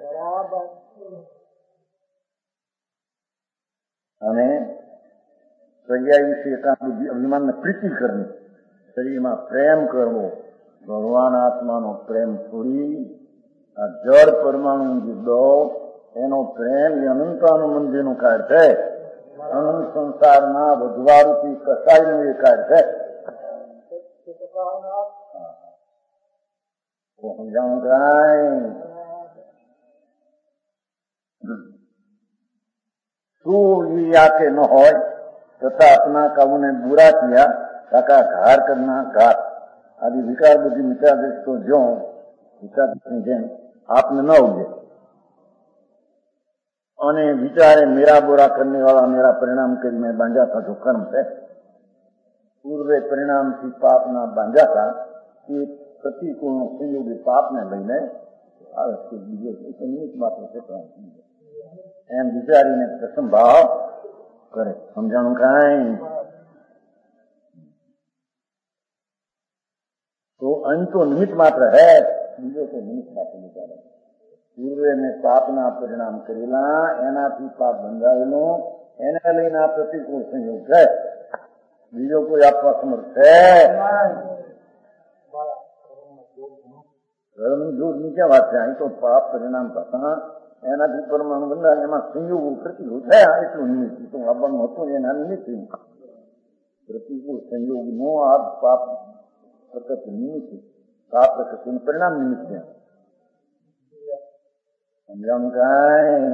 અને સગિયા વિશે એકાંત બુદ્ધિ અભિમાનને પ્રીતિ કરવી, શરીરમાં પ્રેમ કરવો, ભગવાન આત્માનો પ્રેમ છોડી આ જળ પરમાણુ જુદો એનો પ્રેમ એ અનંતાનુબંધીનું કાર્ય છે. અનંત સંસારના વધવારૂપી કસાયનું એ કાર્ય છે. સમજાવું કાંઈ? શું આके न हो तथा अपना काबू ने बुरा किया काका घार करना घात आदि विकार बुद्धि मिटा दे तो जो विचार जेम आपने न उगे અને વિચારે મેરા બોરા કરને વાળા મેરા પરિણામ કરીને બાંધ્યા था जो कर्म है पूर्वे परिणामથી પાપના બાંધ્યા था એ પ્રતિકૂળ સંયોગી પાપને લઈને આવે છે. બીજો નિમિત્ત માત્ર છે એમ વિચારીને પ્રસમ ભાવ કરે. સમજાણું કાંઈ? तो अंत तो निमित्त मात्र है, बीजो तो निमित्त मात्र विचारे. પૂર્વે મેં પાપના પરિણામ કરેલા એનાથી પાપ બંધાયેલું એને લઈને આ પ્રતિકૂળ સંયોગ છે. બીજો કોઈ આપવા સમર્થ છે? ધર્મની જોર નીચે વાત છે. અહીં તો પાપ પરિણામ થતા એનાથી પરમાણુ બંધાય એમાં સંયોગ પ્રતિકૂળ થયા એટલું નિમિત્ત તો આવવાનું હતું એના નિમિત્ત પ્રતિકૂળ સંયોગ નો આ પાપ પ્રકૃતિ નિમિત્ત પાપ પ્રકૃતિનું પરિણામ નિમિત્ત છે. સમજાણું કાંઈ?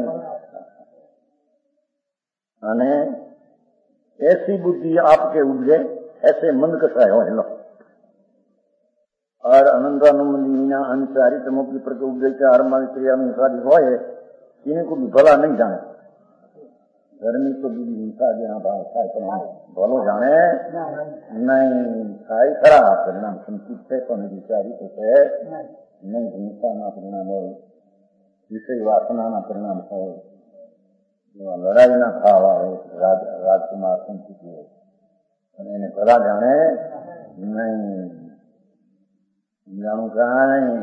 અને ऐसी बुद्धि आपके उपजे ऐसे मंद कसाय हो लो और अनंतानुमंदिना अनुसारी तमो की प्रति उपजे के आरंभिक क्रिया में शादी हो इनको भी भला नहीं जाने. धर्मी तो भी हिंसा जहाँ भाव થાય પણ ભલો જાણે નહીં. થાય ખરા પરિણામ સંકિત છે પણ વિચારી તો છે નહીં. હિંસાના પરિણામ હોય, વિષય વાસનાના પરિણામ હોય, લડાઈના ભાવ આવે, રાજકુમાર સંકિત હોય અને એને ભલા જાણે નહીં. જાણું કાંઈ?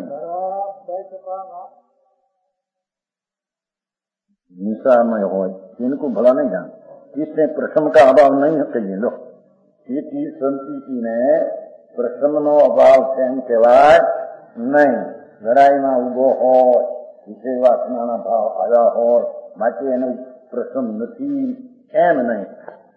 हिंसामय हो इनको भला नहीं जान. इसमें प्रसम का अभाव नहीं कहिए लो. ये चीज संस्कृति ने प्रसम नो अभाव एम कहेवाय नहीं. लड़ाई में उभो हो, विषय वासना भाव आया हो માટે એનો પ્રસમ નથી એમ નહીં.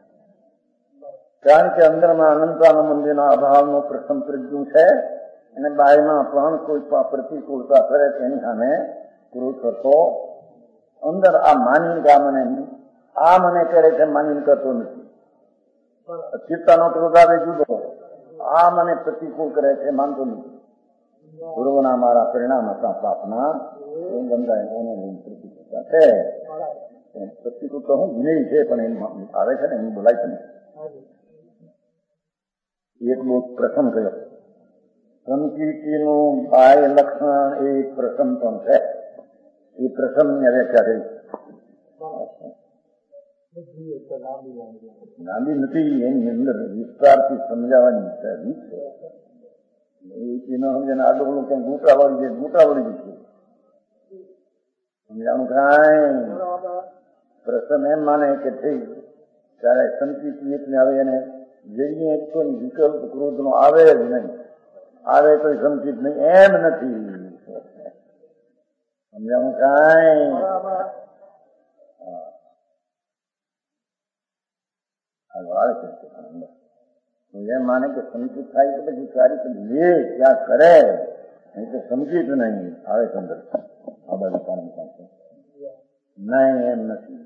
કારણ કે અંદરમાં અનંતાનુબંધીના અભાવનો પ્રસમ પ્રજ્ઞ છે અને બાહ્યમાં પણ કોઈ પ્રતિકૂળતા કરે તેની સામે ક્રોધ કરતો અંદર આ માનીને કે આ મને કરે છે માનીને કરતો નથી. ચિત્તાનો ક્રોધ આવે જુદો, આ મને પ્રતિકૂળ કરે છે માનતો નથી. પૂર્વના મારા પરિણામ હતા પાપના એ ગંદા એને લઈને પ્રતિકૂળતા છે. પ્રતિકૂળ તો હું વિનય છે પણ એમ આવે છે ને એમ બોલાય છે ને. એટલો પ્રસમ કર્યો. સંકીર્તિનું બાહ્ય લક્ષણ એ પ્રસમ પણ છે. એ પ્રસમની વ્યાખ્યા કરી. લાંબી નથી, એની અંદર વિસ્તારથી સમજાવવાની રીત છે. એનો સમજે આડોળું ક્યાંક ગૂંટા વળી જાય, ગૂંટા વળી જશે. સમજાણું કાંઈ? પ્રસમ એમ માને કે થઈ ત્યારે સંકિત એટલે હવે એને જઈએ તો વિકલ્પ ક્રોધ નો આવે જ નહીં. આવે તો સંકિત નહીં એમ નથી. સમજાણું કાંઈ? એમ માને કે સંકિત થાય તો પછી સારી તો લે ત્યાં કરે નહીં તો સંકિત નહીં આવે અંદર આ બધું કારણ પાસે નહીં એમ નથી.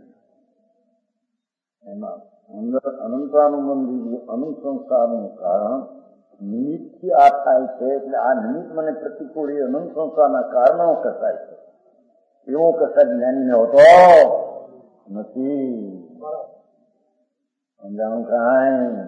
એમાં અંદર અનંતાનુબંધી અનંત સંસારનું કારણ નિમિત્તથી આ થાય છે. એટલે આ નિમિત્ત મને પ્રતિકૂળ એ અનંત સંસારના કારણો કસાય છે. એવો કસાય જ્ઞાનીને હોતો નથી. સમજાણું કાંઈ?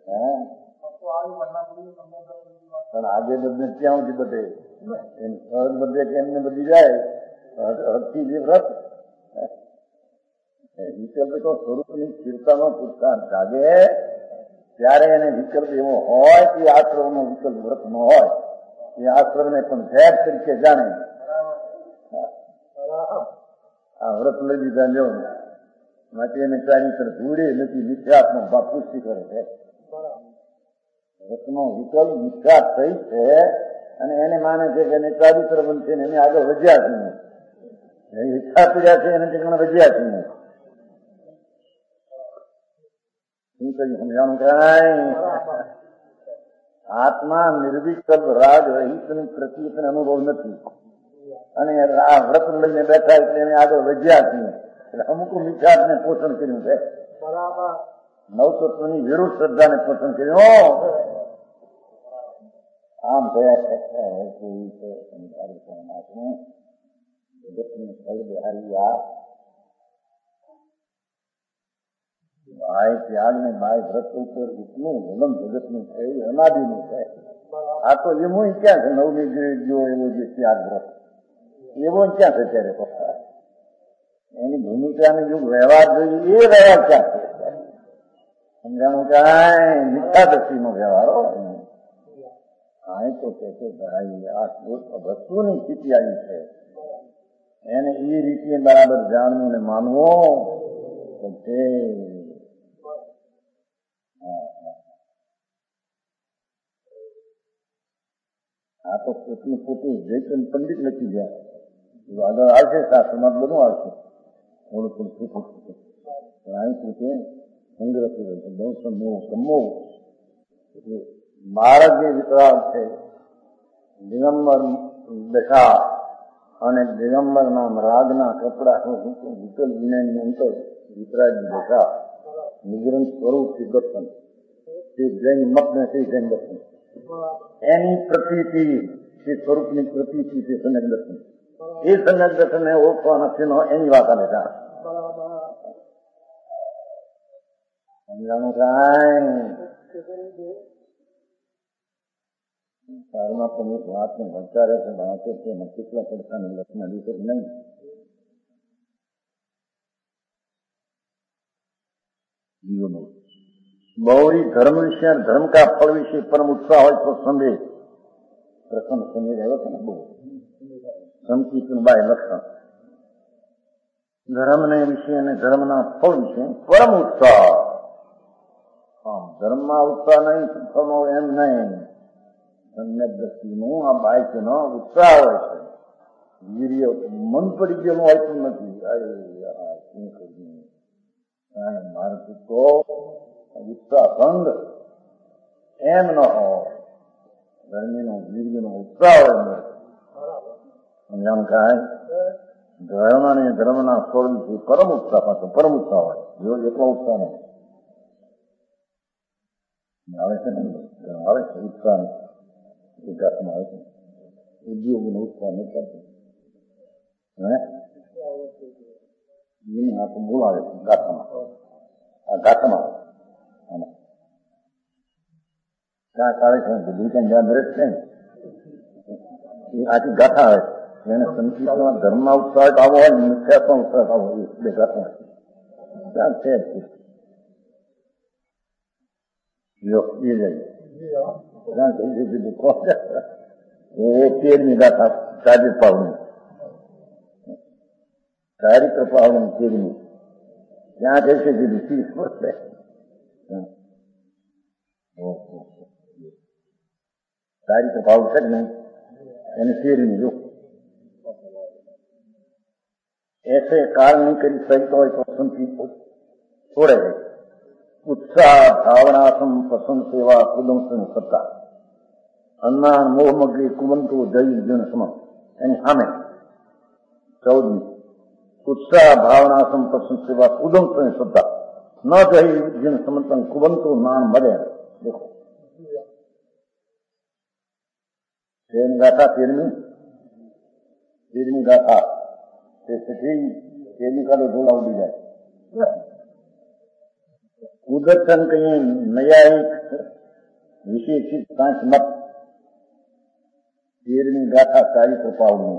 પણ આજે બધે ક્યાં સુધી બધે સહજ બધે કે એમને બધી જાય હરથી જે વ્રત વિકલ્પ તો સ્વરૂપની સ્થિરતાનો પુરસ્કાર જાગે ત્યારે એને વિકલ્પ એવો હોય કે આશ્રમનો વિકલ્પ વ્રત નો હોય એ આશ્રમને પણ ઝેર તરીકે જાણે આ વ્રત લઈ લીધા લ્યો માટે એને ચારિત્ર ધૂળે નથી મિથ્યાત્મક ભાવ પુષ્ટિ કરે છે. વ્રતનો વિકલ્પ મિથ્યા થઈ છે અને એને માને છે કે એને ચારિત્ર બનશે ને એને આગળ વધ્યા છે નહીં ઈચ્છા પીડ્યા છે એને ઠેકાણે વધ્યા છે નહીં. શું કહ્યું સમજાણું કાંઈ? આત્મા નિર્વિકલ્પ રાગ રહિતની પ્રતિ અનુભવ નથી અને આ વ્રત લઈને બેઠા એટલે એને આગળ વધ્યા છે એટલે અમુક મિથ્યાને પોષણ કર્યું છે. નવતત્વની વિરુદ્ધ શ્રદ્ધાને પોષણ કર્યું. આમ થયા જગતની ફળબહારી આ બાય ત્યાગ ને બાય વ્રત ઉપર એટલું વલમ જગતનું છે એ અનાદિનું છે. આ તો એમાં ક્યાં છે નવની જો એવો જે ત્યાગ વ્રત એવો ક્યાં છે ત્યારે એની ભૂમિકાને જો વ્યવહાર જોઈએ એ વ્યવહાર ક્યાં છે સમજાણું કાંઈ મિથ્યા દ્રષ્ટિનો વ્યવહાર તો કે છે ભાઈ આ વસ્તુની સ્થિતિ આવી છે એને એ રીતે બરાબર જાણવું ને માનવું તો તે આ તો પોતનું પોતે જયચંદ પંડિત લખી ગયા આગળ આવશે શાસ્ત્રમાં બધું આવશે થોડું થોડું છૂટું અહીં પોતે સંગ્રહ કર્યો છે બહુ સમૂહ એટલે માર્ગ જે વિતરાગ છે દિગંબર દશા અને દિગંબર નામ રાગના કપડા વિકલ વિનયની અંતર વિતરાગની દશા નિગ્રંથ સ્વરૂપ થી દર્શન તે જૈન મત ને તે જૈન દર્શન એની પ્રતીતિ તે સ્વરૂપની પ્રતીતિ તે સનક દર્શન એ સનક દર્શનને ઓળખવાના ચિહ્નો એની વાત આવે છે. સમજાણું કાંઈ? સારમાં પણ એક વાતને વંચારે છે વાંચે છે અને કેટલા પડતાની લક્ષના દિવસે નહીં બહુરી ધર્મ વિશે ધર્મ કા ફળ વિશે પરમ उत्साह હોય તો સંદેહ પ્રસન્ન સંદેહ આવ્યો છે ને બહુ સંકીર્તન બાય લક્ષણ ધર્મને વિશે અને ધર્મના ફળ વિશે પરમ उत्साह. ધર્મમાં ઉત્સાહ નહીં ફળનો એમ નહીં સમ્યક દ્રષ્ટિનું આ બાહ્યનો ઉત્સાહ હોય છે વીર્ય મન પડી ગયેલું હોતું નથી. અરે શું કર્યું કાંઈ મારે તો ઉત્સાહ ભંગ એમ ન હોય ધર્મીનો વીર્યનો ઉત્સાહ હોય એમ કાંઈ ધર્મ અને ધર્મના ફળ વિશે પરમ ઉત્સાહ પાછો પરમ ઉત્સાહ હોય જો એટલો ઉત્સાહ નહીં આવે છે ને આવે છે ઉત્સાહ વિકાસમાં આવે છે ઉદ્યોગનો ઉત્સાહ નહીં કરતો આ તો બોલાવે છે ગાથામાં આ ગાથામાં આવે ક્યાં કાઢે છે બધું ક્યાં જ્યાં દરેક છે ને એ આખી ગાથા આવે છે એને સંકીર્તનમાં ધર્મમાં ઉત્સાહ આવો હોય ને મિથ્યાત્મા ઉત્સાહ આવો એ બે ગાથા ક્યાં છે એ તેરની ગાથા ચારિત્ર પાવણી તેરની ત્યાં કહે છે કે ઋષિ પડશે ચારિત્ર ભાવ છે ને એને તેરની જો ऐसे काल नहीं करी सकता હોય તો સંતિ છોડે છે उत्साह भावनासम पसंद सेवा कुदम सत्ता अन्ना मोह मग्री कुमंतो जय जन सम એની સામે 14 उत्साह भावनासम पसंद सेवा कुदम सत्ता न जय जन समतन कुबंतो नान मरे. देखो तेरनी गाथा तेरनी गाथा तेरनी का तो ढोला उड़ी जाए. ઉદર્શન કહીએ ન્યાયિક વિશેષિત પાંચ મત 13મી ગાથા ચારિત્ર પાવડનું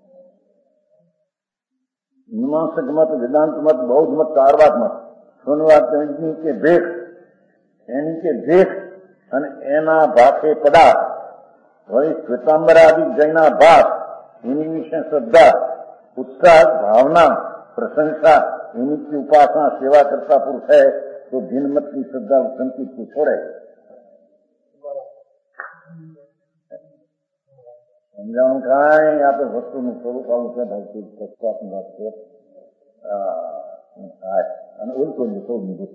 મીમાંસક મત, વેદાંત મત, બૌદ્ધ મત, ચારવાદ મત, સોનવાદ એની કે ભેખ અને એના ભાષે પદાર્થ વળી શ્વેતાંબરાદિ જૈના ભાષ એની વિશે શ્રદ્ધા, उत्साह, भावना, प्रशंसा, इन्हीं की उपासना सेवा करता पुरुष है तो भिन्न मत की श्रद्धा संकित को छोड़े। समझाऊं कहा है यहाँ पे वस्तु में स्वरूप आવું છે ભાઈ તત્વની વાત છે અને ઉલટો લીધો લીધું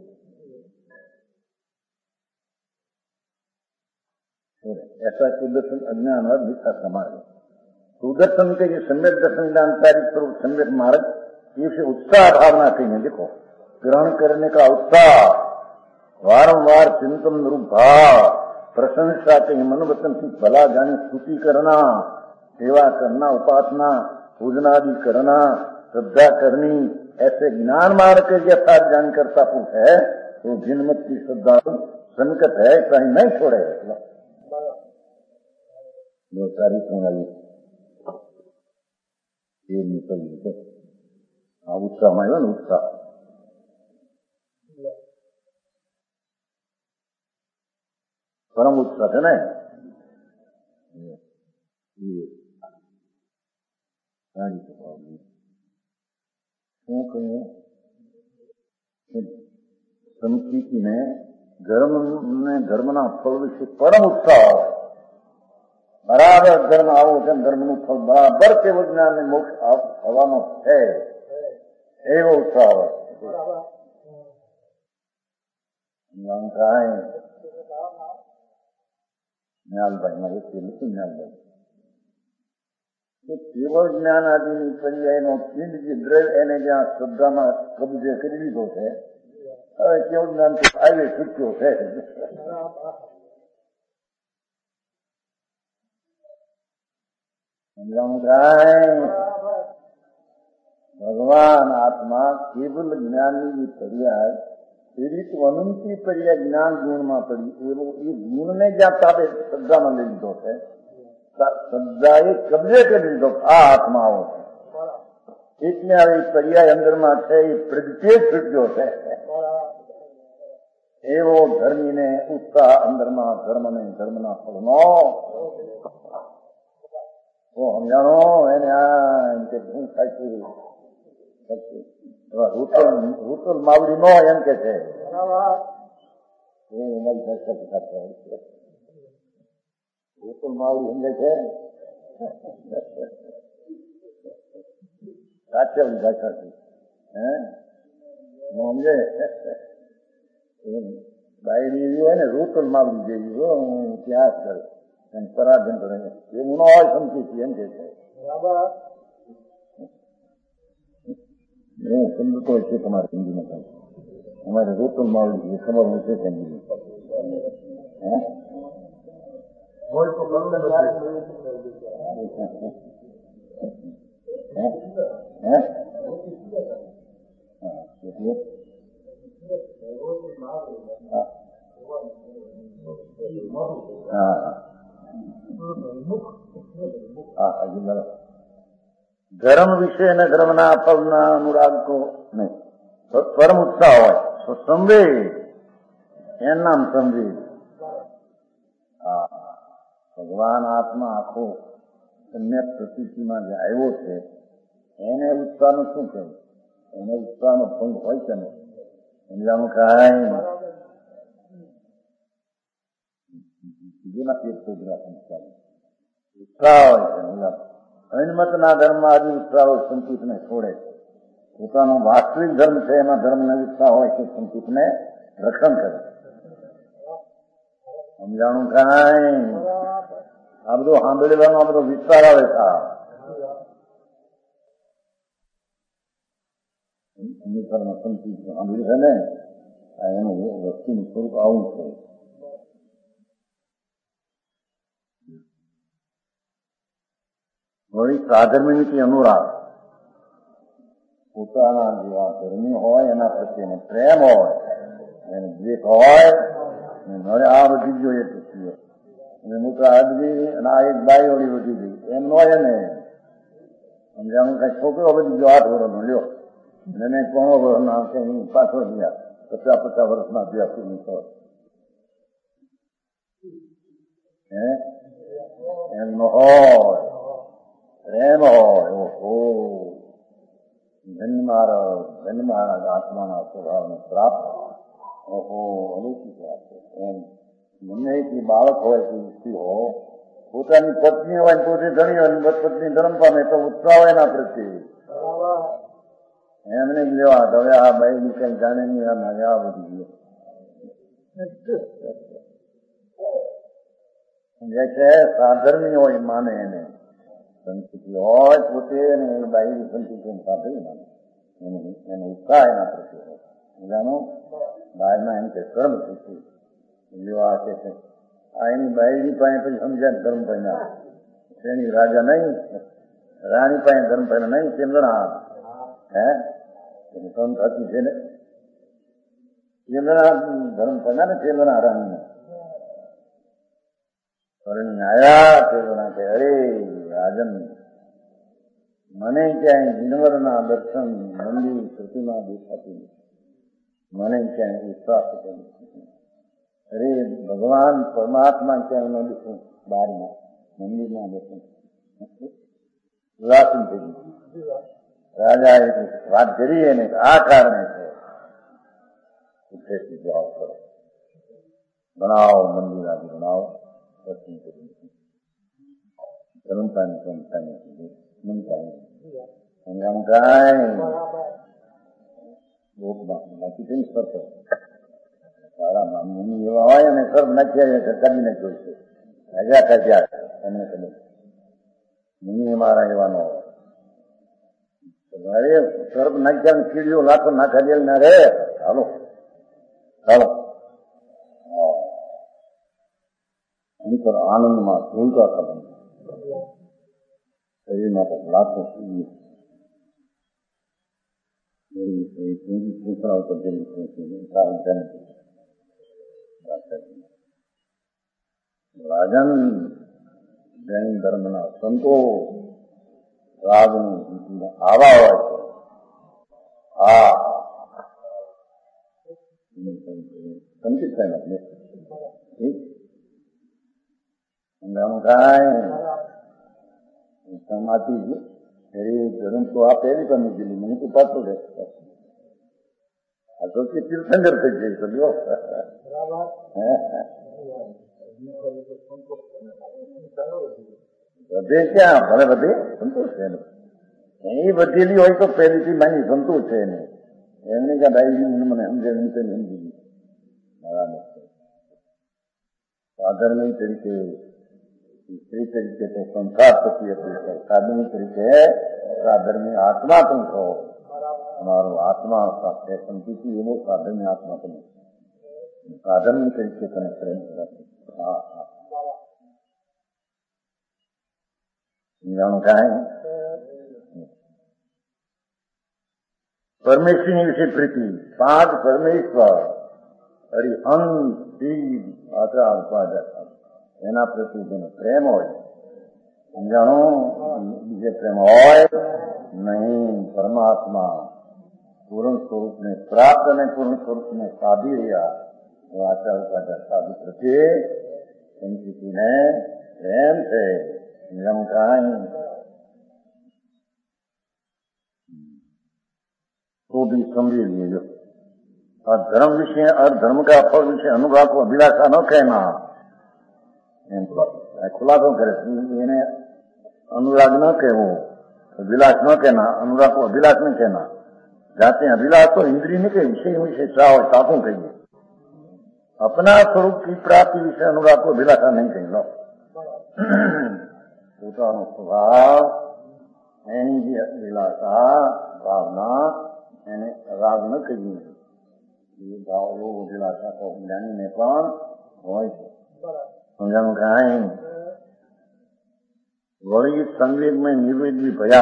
ऐसा सुदर्शन अज्ञान और मिथ्या समाज है। सुदर्शन के जो सम्यक दर्शन जानकारी स्वरूप सम्यक मार्ग इसे उत्साह भावना कहेंगे। देखो ग्रहण करने का उत्साह, वारंवार चिंतन रूप भाव, प्रशंसा कहीं मनोवचन की भला जाने स्तुति करना, सेवा करना, उपासना पूजनादि करना, श्रद्धा करनी, ऐसे ज्ञान मार्ग के यथार्थ जान करता पुरुष है तो जिनमत की श्रद्धा संकट है कहीं नहीं छोड़े। जो सारी प्रणाली ये निकल उत्साह में उत्साह परम उत्साह है ना શું કહ્યું સંસ્કૃતિને ધર્મના ફળ વિશે પરમ ઉત્સાહ બરાબર ધર્મ આવો છે ધર્મનું ફળ બરાબર કેવું જ્ઞાન ને મોક્ષ થવાનો છે એવો ઉત્સાહ હોય જ્ઞાનભાઈમાં એક નથી જ્ઞાનભાઈ કેવળ જ્ઞાન આદિની પર્યાયનો પિંડ જે દ્રવ્ય એને જ્યાં શ્રદ્ધામાં કબજે કરી લીધો છે હવે કેવું જ્ઞાન આવી છૂટ્યો છે ભગવાન આત્મા કેવલ જ્ઞાનની પર્યાય એવી તો અનંતી પર્યાય જ્ઞાન ગુણમાં પડી એવો એ ગુણને જ્યાં તાબે શ્રદ્ધામાં લઈ લીધો છે શ્રદ્ધાએ કબજે કરી લીધો આ આત્માઓ છે એટલે હવે પર્યાય અંદરમાં છે એ પ્રગટે છૂટ્યો છે એવો ધર્મીને ઉત્સાહ અંદરમાં ધર્મને ધર્મના ફળનો સમજાણો એને શું થાય છે રૂતુલ માવડી નો એમ કે છે રૂતુલ માવડી સમજે છે સાચી ભાષા છે સમજે બાયરી એવી હોય ને રૂતુલ માવડી જેવી ઇતિહાસ કરે પરાધન કરે એવું ન હોય સમજી એમ કે છે હું સમજતો હોય છે તમારે સમજી નથી અમારે રૂતુલ માવડી સમજવું છે સમજી ધર્મ વિશે અને ધર્મના ફળના અનુરાગ કો નહીં પરમ ઉત્સાહ હોય તો સંવેદ એનું નામ સંવેદ ભગવાન આત્મા આખો અન્ય પ્રતિમાં જે આવ્યો છે એને ઉત્સાહનું શું કહેવું એને ઉત્સાહનો ભંગ હોય છે ને સમજાનું કાંઈ બીજું નથી ઉત્સાહ હોય છે અનમતના ધર્મ આદિ ઉત્સાહો સંકુચને છોડે પોતાનો વાસ્તવિક ધર્મ છે એમાં ધર્મને ઉત્સાહ હોય તો સંકુચને રક્ષણ કરે સમજાણું કાંઈ આ બધું સાંભળેવાનો આ બધો વિસ્તાર આવે સંકુચ સાંભળ્યું છે ને એનું વસ્તુનું સ્વરૂપ આવું છે વળી સાધર્મિની અનુરાગ પોતાના જેવા ધર્મી હોય એના પ્રત્યેનો પ્રેમ હોય એને દ્વેષ હોય હવે આ વધી ગયો એ પૂછ્યો અને મોટા આદમી અને આ એક બાઈ ઓળી વધી ગઈ એમ ન હોય ને સમજાણું કઈ છોકરો બધી જો 8 વર્ષનો લ્યો એને 15 વર્ષના કઈ પાછો ગયા 50 વર્ષના અભ્યાસી તો એમ ન હોય પ્રેમ હોય ઓહો ધન્યમારા આત્માના સ્વભાવને પ્રાપ્ત ઓહો અલૌકિક વાત છે એમ મને કે બાળક હોય કે સ્ત્રી હોય પોતાની પત્ની હોય પોતે ધણી હોય પત્ની ધર્મ પામે તો ઉત્સાહ હોય એના પ્રત્યે એમને જ લેવા હવે આ બાઈ ની કઈ જાણે નહીં આ મજા બધી ગયો છે સાધર્મી હોય માને એને સંસ્કૃતિ હોય પોતે અને બાઈ સંસ્કૃતિ સાધર્મી માને એનો ઉત્સાહ એના પ્રત્યે હોય જાણો બહારના એમ કે કર્મ શીખી લેવા છે આ એની બાઈની પાસે પછી સમજાય ધર્મ પહેલા એની રાજા નહીં રાણી પાસે ધર્મ પહેલા નહીં ચંદ્રના એનું કામ થતું છે ને ચંદ્રના ધર્મ પહેલા ને ચંદ્રના રાણી આયા ચંદ્રના કે અરે રાજન મને ક્યાંય જીનવરના દર્શન મંદિર પ્રતિમા દેખાતી મને ક્યાંય વિશ્વાસ અરે ભગવાન પરમાત્મા ક્યાંય ન દેખું બહારમાં મંદિરમાં દેખું ઉદાસીન થઈ ગયું રાજા એ વાત કરી એને આ કારણે છે જવાબ કરો બનાવો મંદિર આદિ બનાવો દર્શન કરી ધર્મતાની બાકી કેમ કરતો સારા મુનિ એવા હોય અને સર્વ નાખ્યા કરીને જોઈશે રાજા કાઢ્યા એમને કદે મુનિ મારા એવાનો અરે સર્વ નાખ્યા કીડીઓ લાખો નાખા દેલ ના રે ચાલો ચાલો પર આનંદમાં ભૂલતા ખબર શરીર માટે લાખો કીડીઓ રાજન જૈન ધર્મના સંતો રાગનું આવા હોય છે હા સંકિત થાય ને સમાધિ ધર્મ તો આ પહેલી પણ દીધી મને તો પાછો રહે આ તો તીર્થંકર થઈ જાય તો લ્યો બધે ક્યાં ભલે બધે સંતોષ છે ને એ વધેલી હોય તો પહેલીથી માની સંતોષ છે ને એમને ક્યાં ભાઈ મને સમજે સમજી બરાબર સાધર્મી તરીકે સ્ત્રી તરીકે તો સંસાર થતી હતી સાધર્મી તરીકે સાધર્મી આત્મા પણ છો અમારો આત્મા સાથે સંતૃપ્તિ એવો સાધર્મી આત્મા તમે સાધર્મી તરીકે તમે પ્રેમ કરાશે હા હા સમજાણું કાંઈ પરમેશ્વરની વિશે પ્રીતિ 5 પરમેશ્વર હરિહંસ શિવ આત્રા ઉપાદક એના પ્રત્યે જેનો પ્રેમ હોય સમજાણો બીજે પ્રેમ હોય નહીં પરમાત્મા પૂર્ણ સ્વરૂપને પ્રાપ્ત અને પૂર્ણ સ્વરૂપને સાધી રહ્યા આચાર ઉપાદક સાધુ પ્રત્યે સંસ્કૃતિને પ્રેમ છે નિયમ કાંઈ तो भी समझिए लीजिए और धर्म विषय और धर्म का फल विषय अनुराग को अभिलाषा न कहना खुलासो करे એને अनुराग न कहવો अभिलाष न कहना अनुराग को अभिलाष नहीं कहना जाते अभिलाष तो इंद्रिय नहीं कहे विषय विषय चाह हो ताकू कहिए अपना स्वरूप की प्राप्ति विषय अनुराग को अभिलाषा नहीं कही लो પોતાનો સ્વભાવ એની જે અભિલાષા ભાવના એને રાગ ન કહીએ એ ભાવો અભિલાષા તો જ્ઞાનીને પણ હોય છે સમજાણું કાંઈ वही संवेद में निर्वेदी भया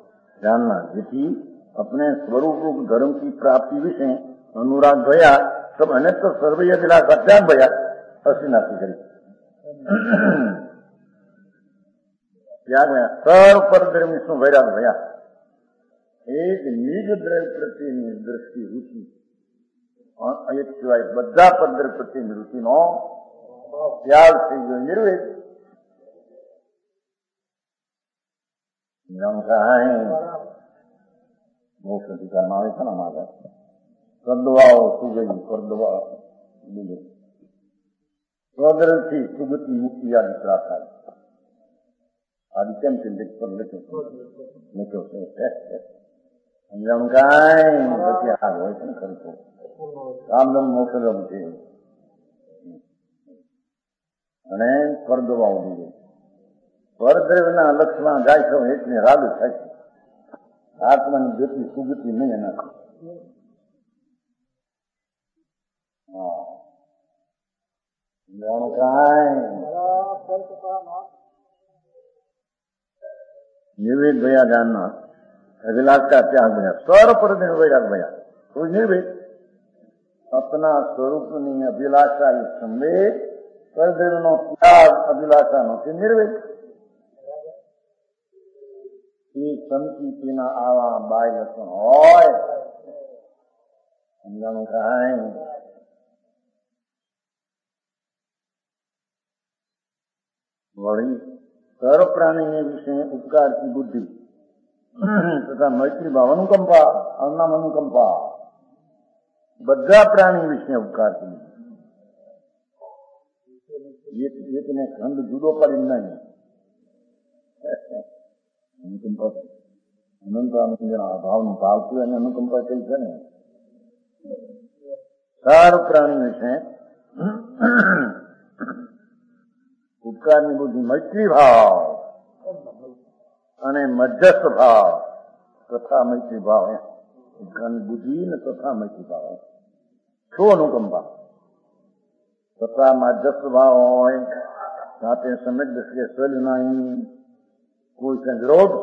जानना जेથી अपने स्वरूप रूप धर्म की प्राप्ति विषय अनुराग भया तब अने तो सर्वैया दिलासा त्याग भया असी नासी करी त्याग भया सर्व पर द्रव्य शू वैराग भया एक निज द्रव्य प्रत्येની दृष्टि रुचि एक सिवाय બધા પદ્ર પ્રત્યેની રુચિનો ત્યાગ થઈ ગયો નિર્વેદ મોક્ષ અધિકારમાં આવે છે ને મારે સદવાઓ સુગઈ પરદવા બીજું સ્વદ્રથી સુગતિ મુક્તિ આદિ પ્રાપ્ત થાય આદિ કેમ ચિંતિત પર લખ્યો છે સમજાણું કાંઈ પછી હાર હોય છે ને ખરું કામદમ મોક્ષદમ છે અને પરદવાઓ બીજું પરદ્રવ્યના લક્ષમાં જાય છે એકને રાડું થાય છે આત્માની જેટલી સુગતિ નહીં એનાથી નિર્વેદ ભયા જ્ઞાનના અભિલાષ का त्याग भया स्वर पर वैराग भया तो निर्वेद अपना स्वरूपની અભિલાષા એ સંવેદ પરદ્રવ્યનો ત્યાગ અભિલાષાનો તે નિર્વેદ એ સંકીર્તિના આવા બાય લક્ષણ હોય સમજાણું કાંઈ વળી સર્વ પ્રાણીને વિશે ઉપકાર की बुद्धि तथा मैत्री भाव अनुकंपा अनाम अनुकंपा બધા પ્રાણી વિશે ઉપકાર की એકને ખંડ જુદો પડી નહીં અનુકંપા અનંત ભાવનું ભાવતું એને અનુકંપા કઈ છે ને સર્વ પ્રાણી વિશે ઉપકારની બુદ્ધિ મૈત્રી ભાવ અને મધ્યસ્થ ભાવ તથા મૈત્રી ભાવ ઉપકારની બુદ્ધિ ને તથા મૈત્રી ભાવ શું અનુકંપા તથા મધ્યસ્થ ભાવ હોય સાથે સમજ દશે સલ નહીં કોઈ છે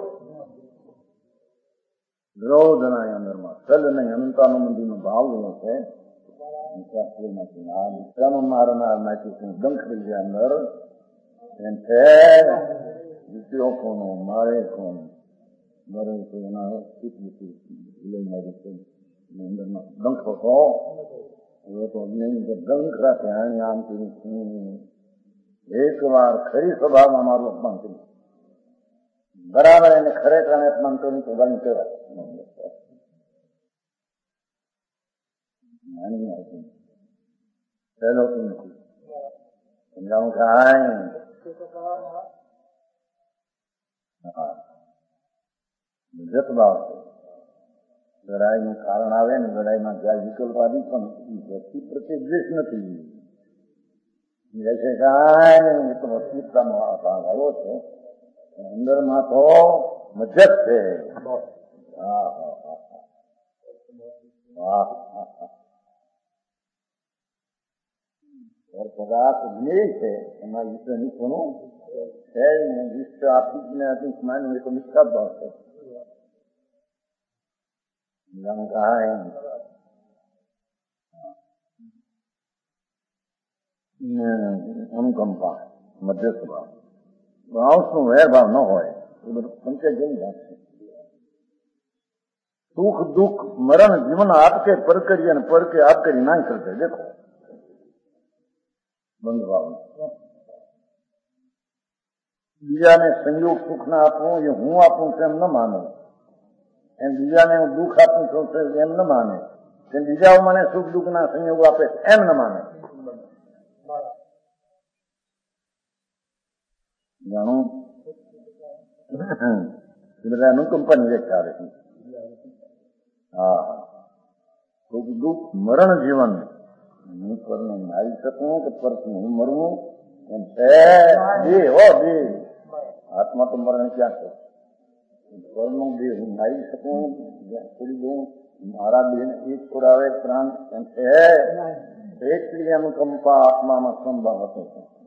વિરોધ ના અંદરમાં સલ નહીં અનંતાનુબંધીનો ભાવ એવો છે આ વિશ્રામાં મારનાર નાખી દંખ થઈ ગયા અંદર એમ છે વિષયો કોનો મારે કોણ મરે તો એના લઈને અંદરમાં દંખ હતો એવો તો દંખ રાખે આમ કર્યું એક વાર ખરી સ્વભાવમાં મારું અપમાન કર્યું બરાબર એને ખરેખર અપમાન કર્યું તો ગણ કહેવાય સહેલો નથી સમજાવું કાંઈ જતભાવ છે લડાઈનું કારણ આવે ને લડાઈમાં જ્યાં વિકલ્પાદી પણ વ્યક્તિ પ્રત્યે દ્વેષ નથી કાંઈ તો અસ્મિતાનો ભાગ આવ્યો છે અંદરમાં તો મજ્જત છે પદાર્થ જ્ઞેય છે એમાં વિશ્વ નિષ્ઠનું છે ને વિશ્વ આપીને અતિશ માન્યું એ તો નિષ્ઠા ભાવ છે અનુકંપા મધ્યસ્થ ભાવ ભાવનું વેરભાવ ન હોય એ બધું પંચે જેવી વાત છે સુખ દુઃખ મરણ જીવન આપકે પર કરી અને પર કે આપ કરી ના કરતે દેખો બંધ ભાવ બીજાને સંયોગ સુખ ના આપવું એ હું આપું છું એમ ન માનું એમ બીજાને હું દુઃખ આપું છું એમ ન માને એમ બીજાઓ મને સુખ દુઃખ ના સંયોગો આપે એમ ન માને જાણું બધા અનુકંપાની વ્યક્ત આવે છે હા સુખ દુઃખ મરણ જીવન હું પરને મારી શકું કે પરથી હું મરવું એમ છે દેહ હો દેહ આત્મા તો મરણ ક્યાં છે પરનું દેહ હું મારી શકું છોડી દઉં મારા દેહ એક છોડાવે પ્રાણ એમ છે એટલી અનુકંપા આત્મામાં સંભાવ હતો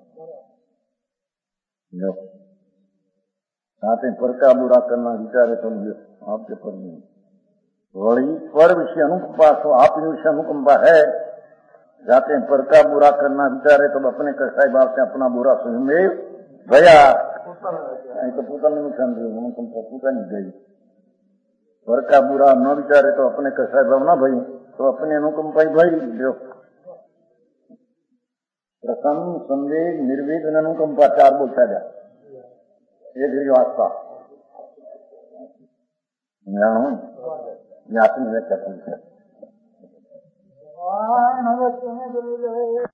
સાથે પરકાબુ રાખવાના વિચારે સમજો आपके पर नहीं वही पर विषय अनुकंपा तो आप विषय अनुकंपा है जाते पर का बुरा करना विचारे तो अपने कसाई भाव से अपना बुरा स्वयं भया तो પોતાને નુકસાન થયું અનુકંપા પોતાની ગઈ પર का बुरा न विचारे तो अपने कसाई भाव ना भई तो अपने अनुकंपा भई जो प्रसन्न संवेग निर्वेद अनुकंपा 4 बोलता जा एक वास्ता ज्ञापन है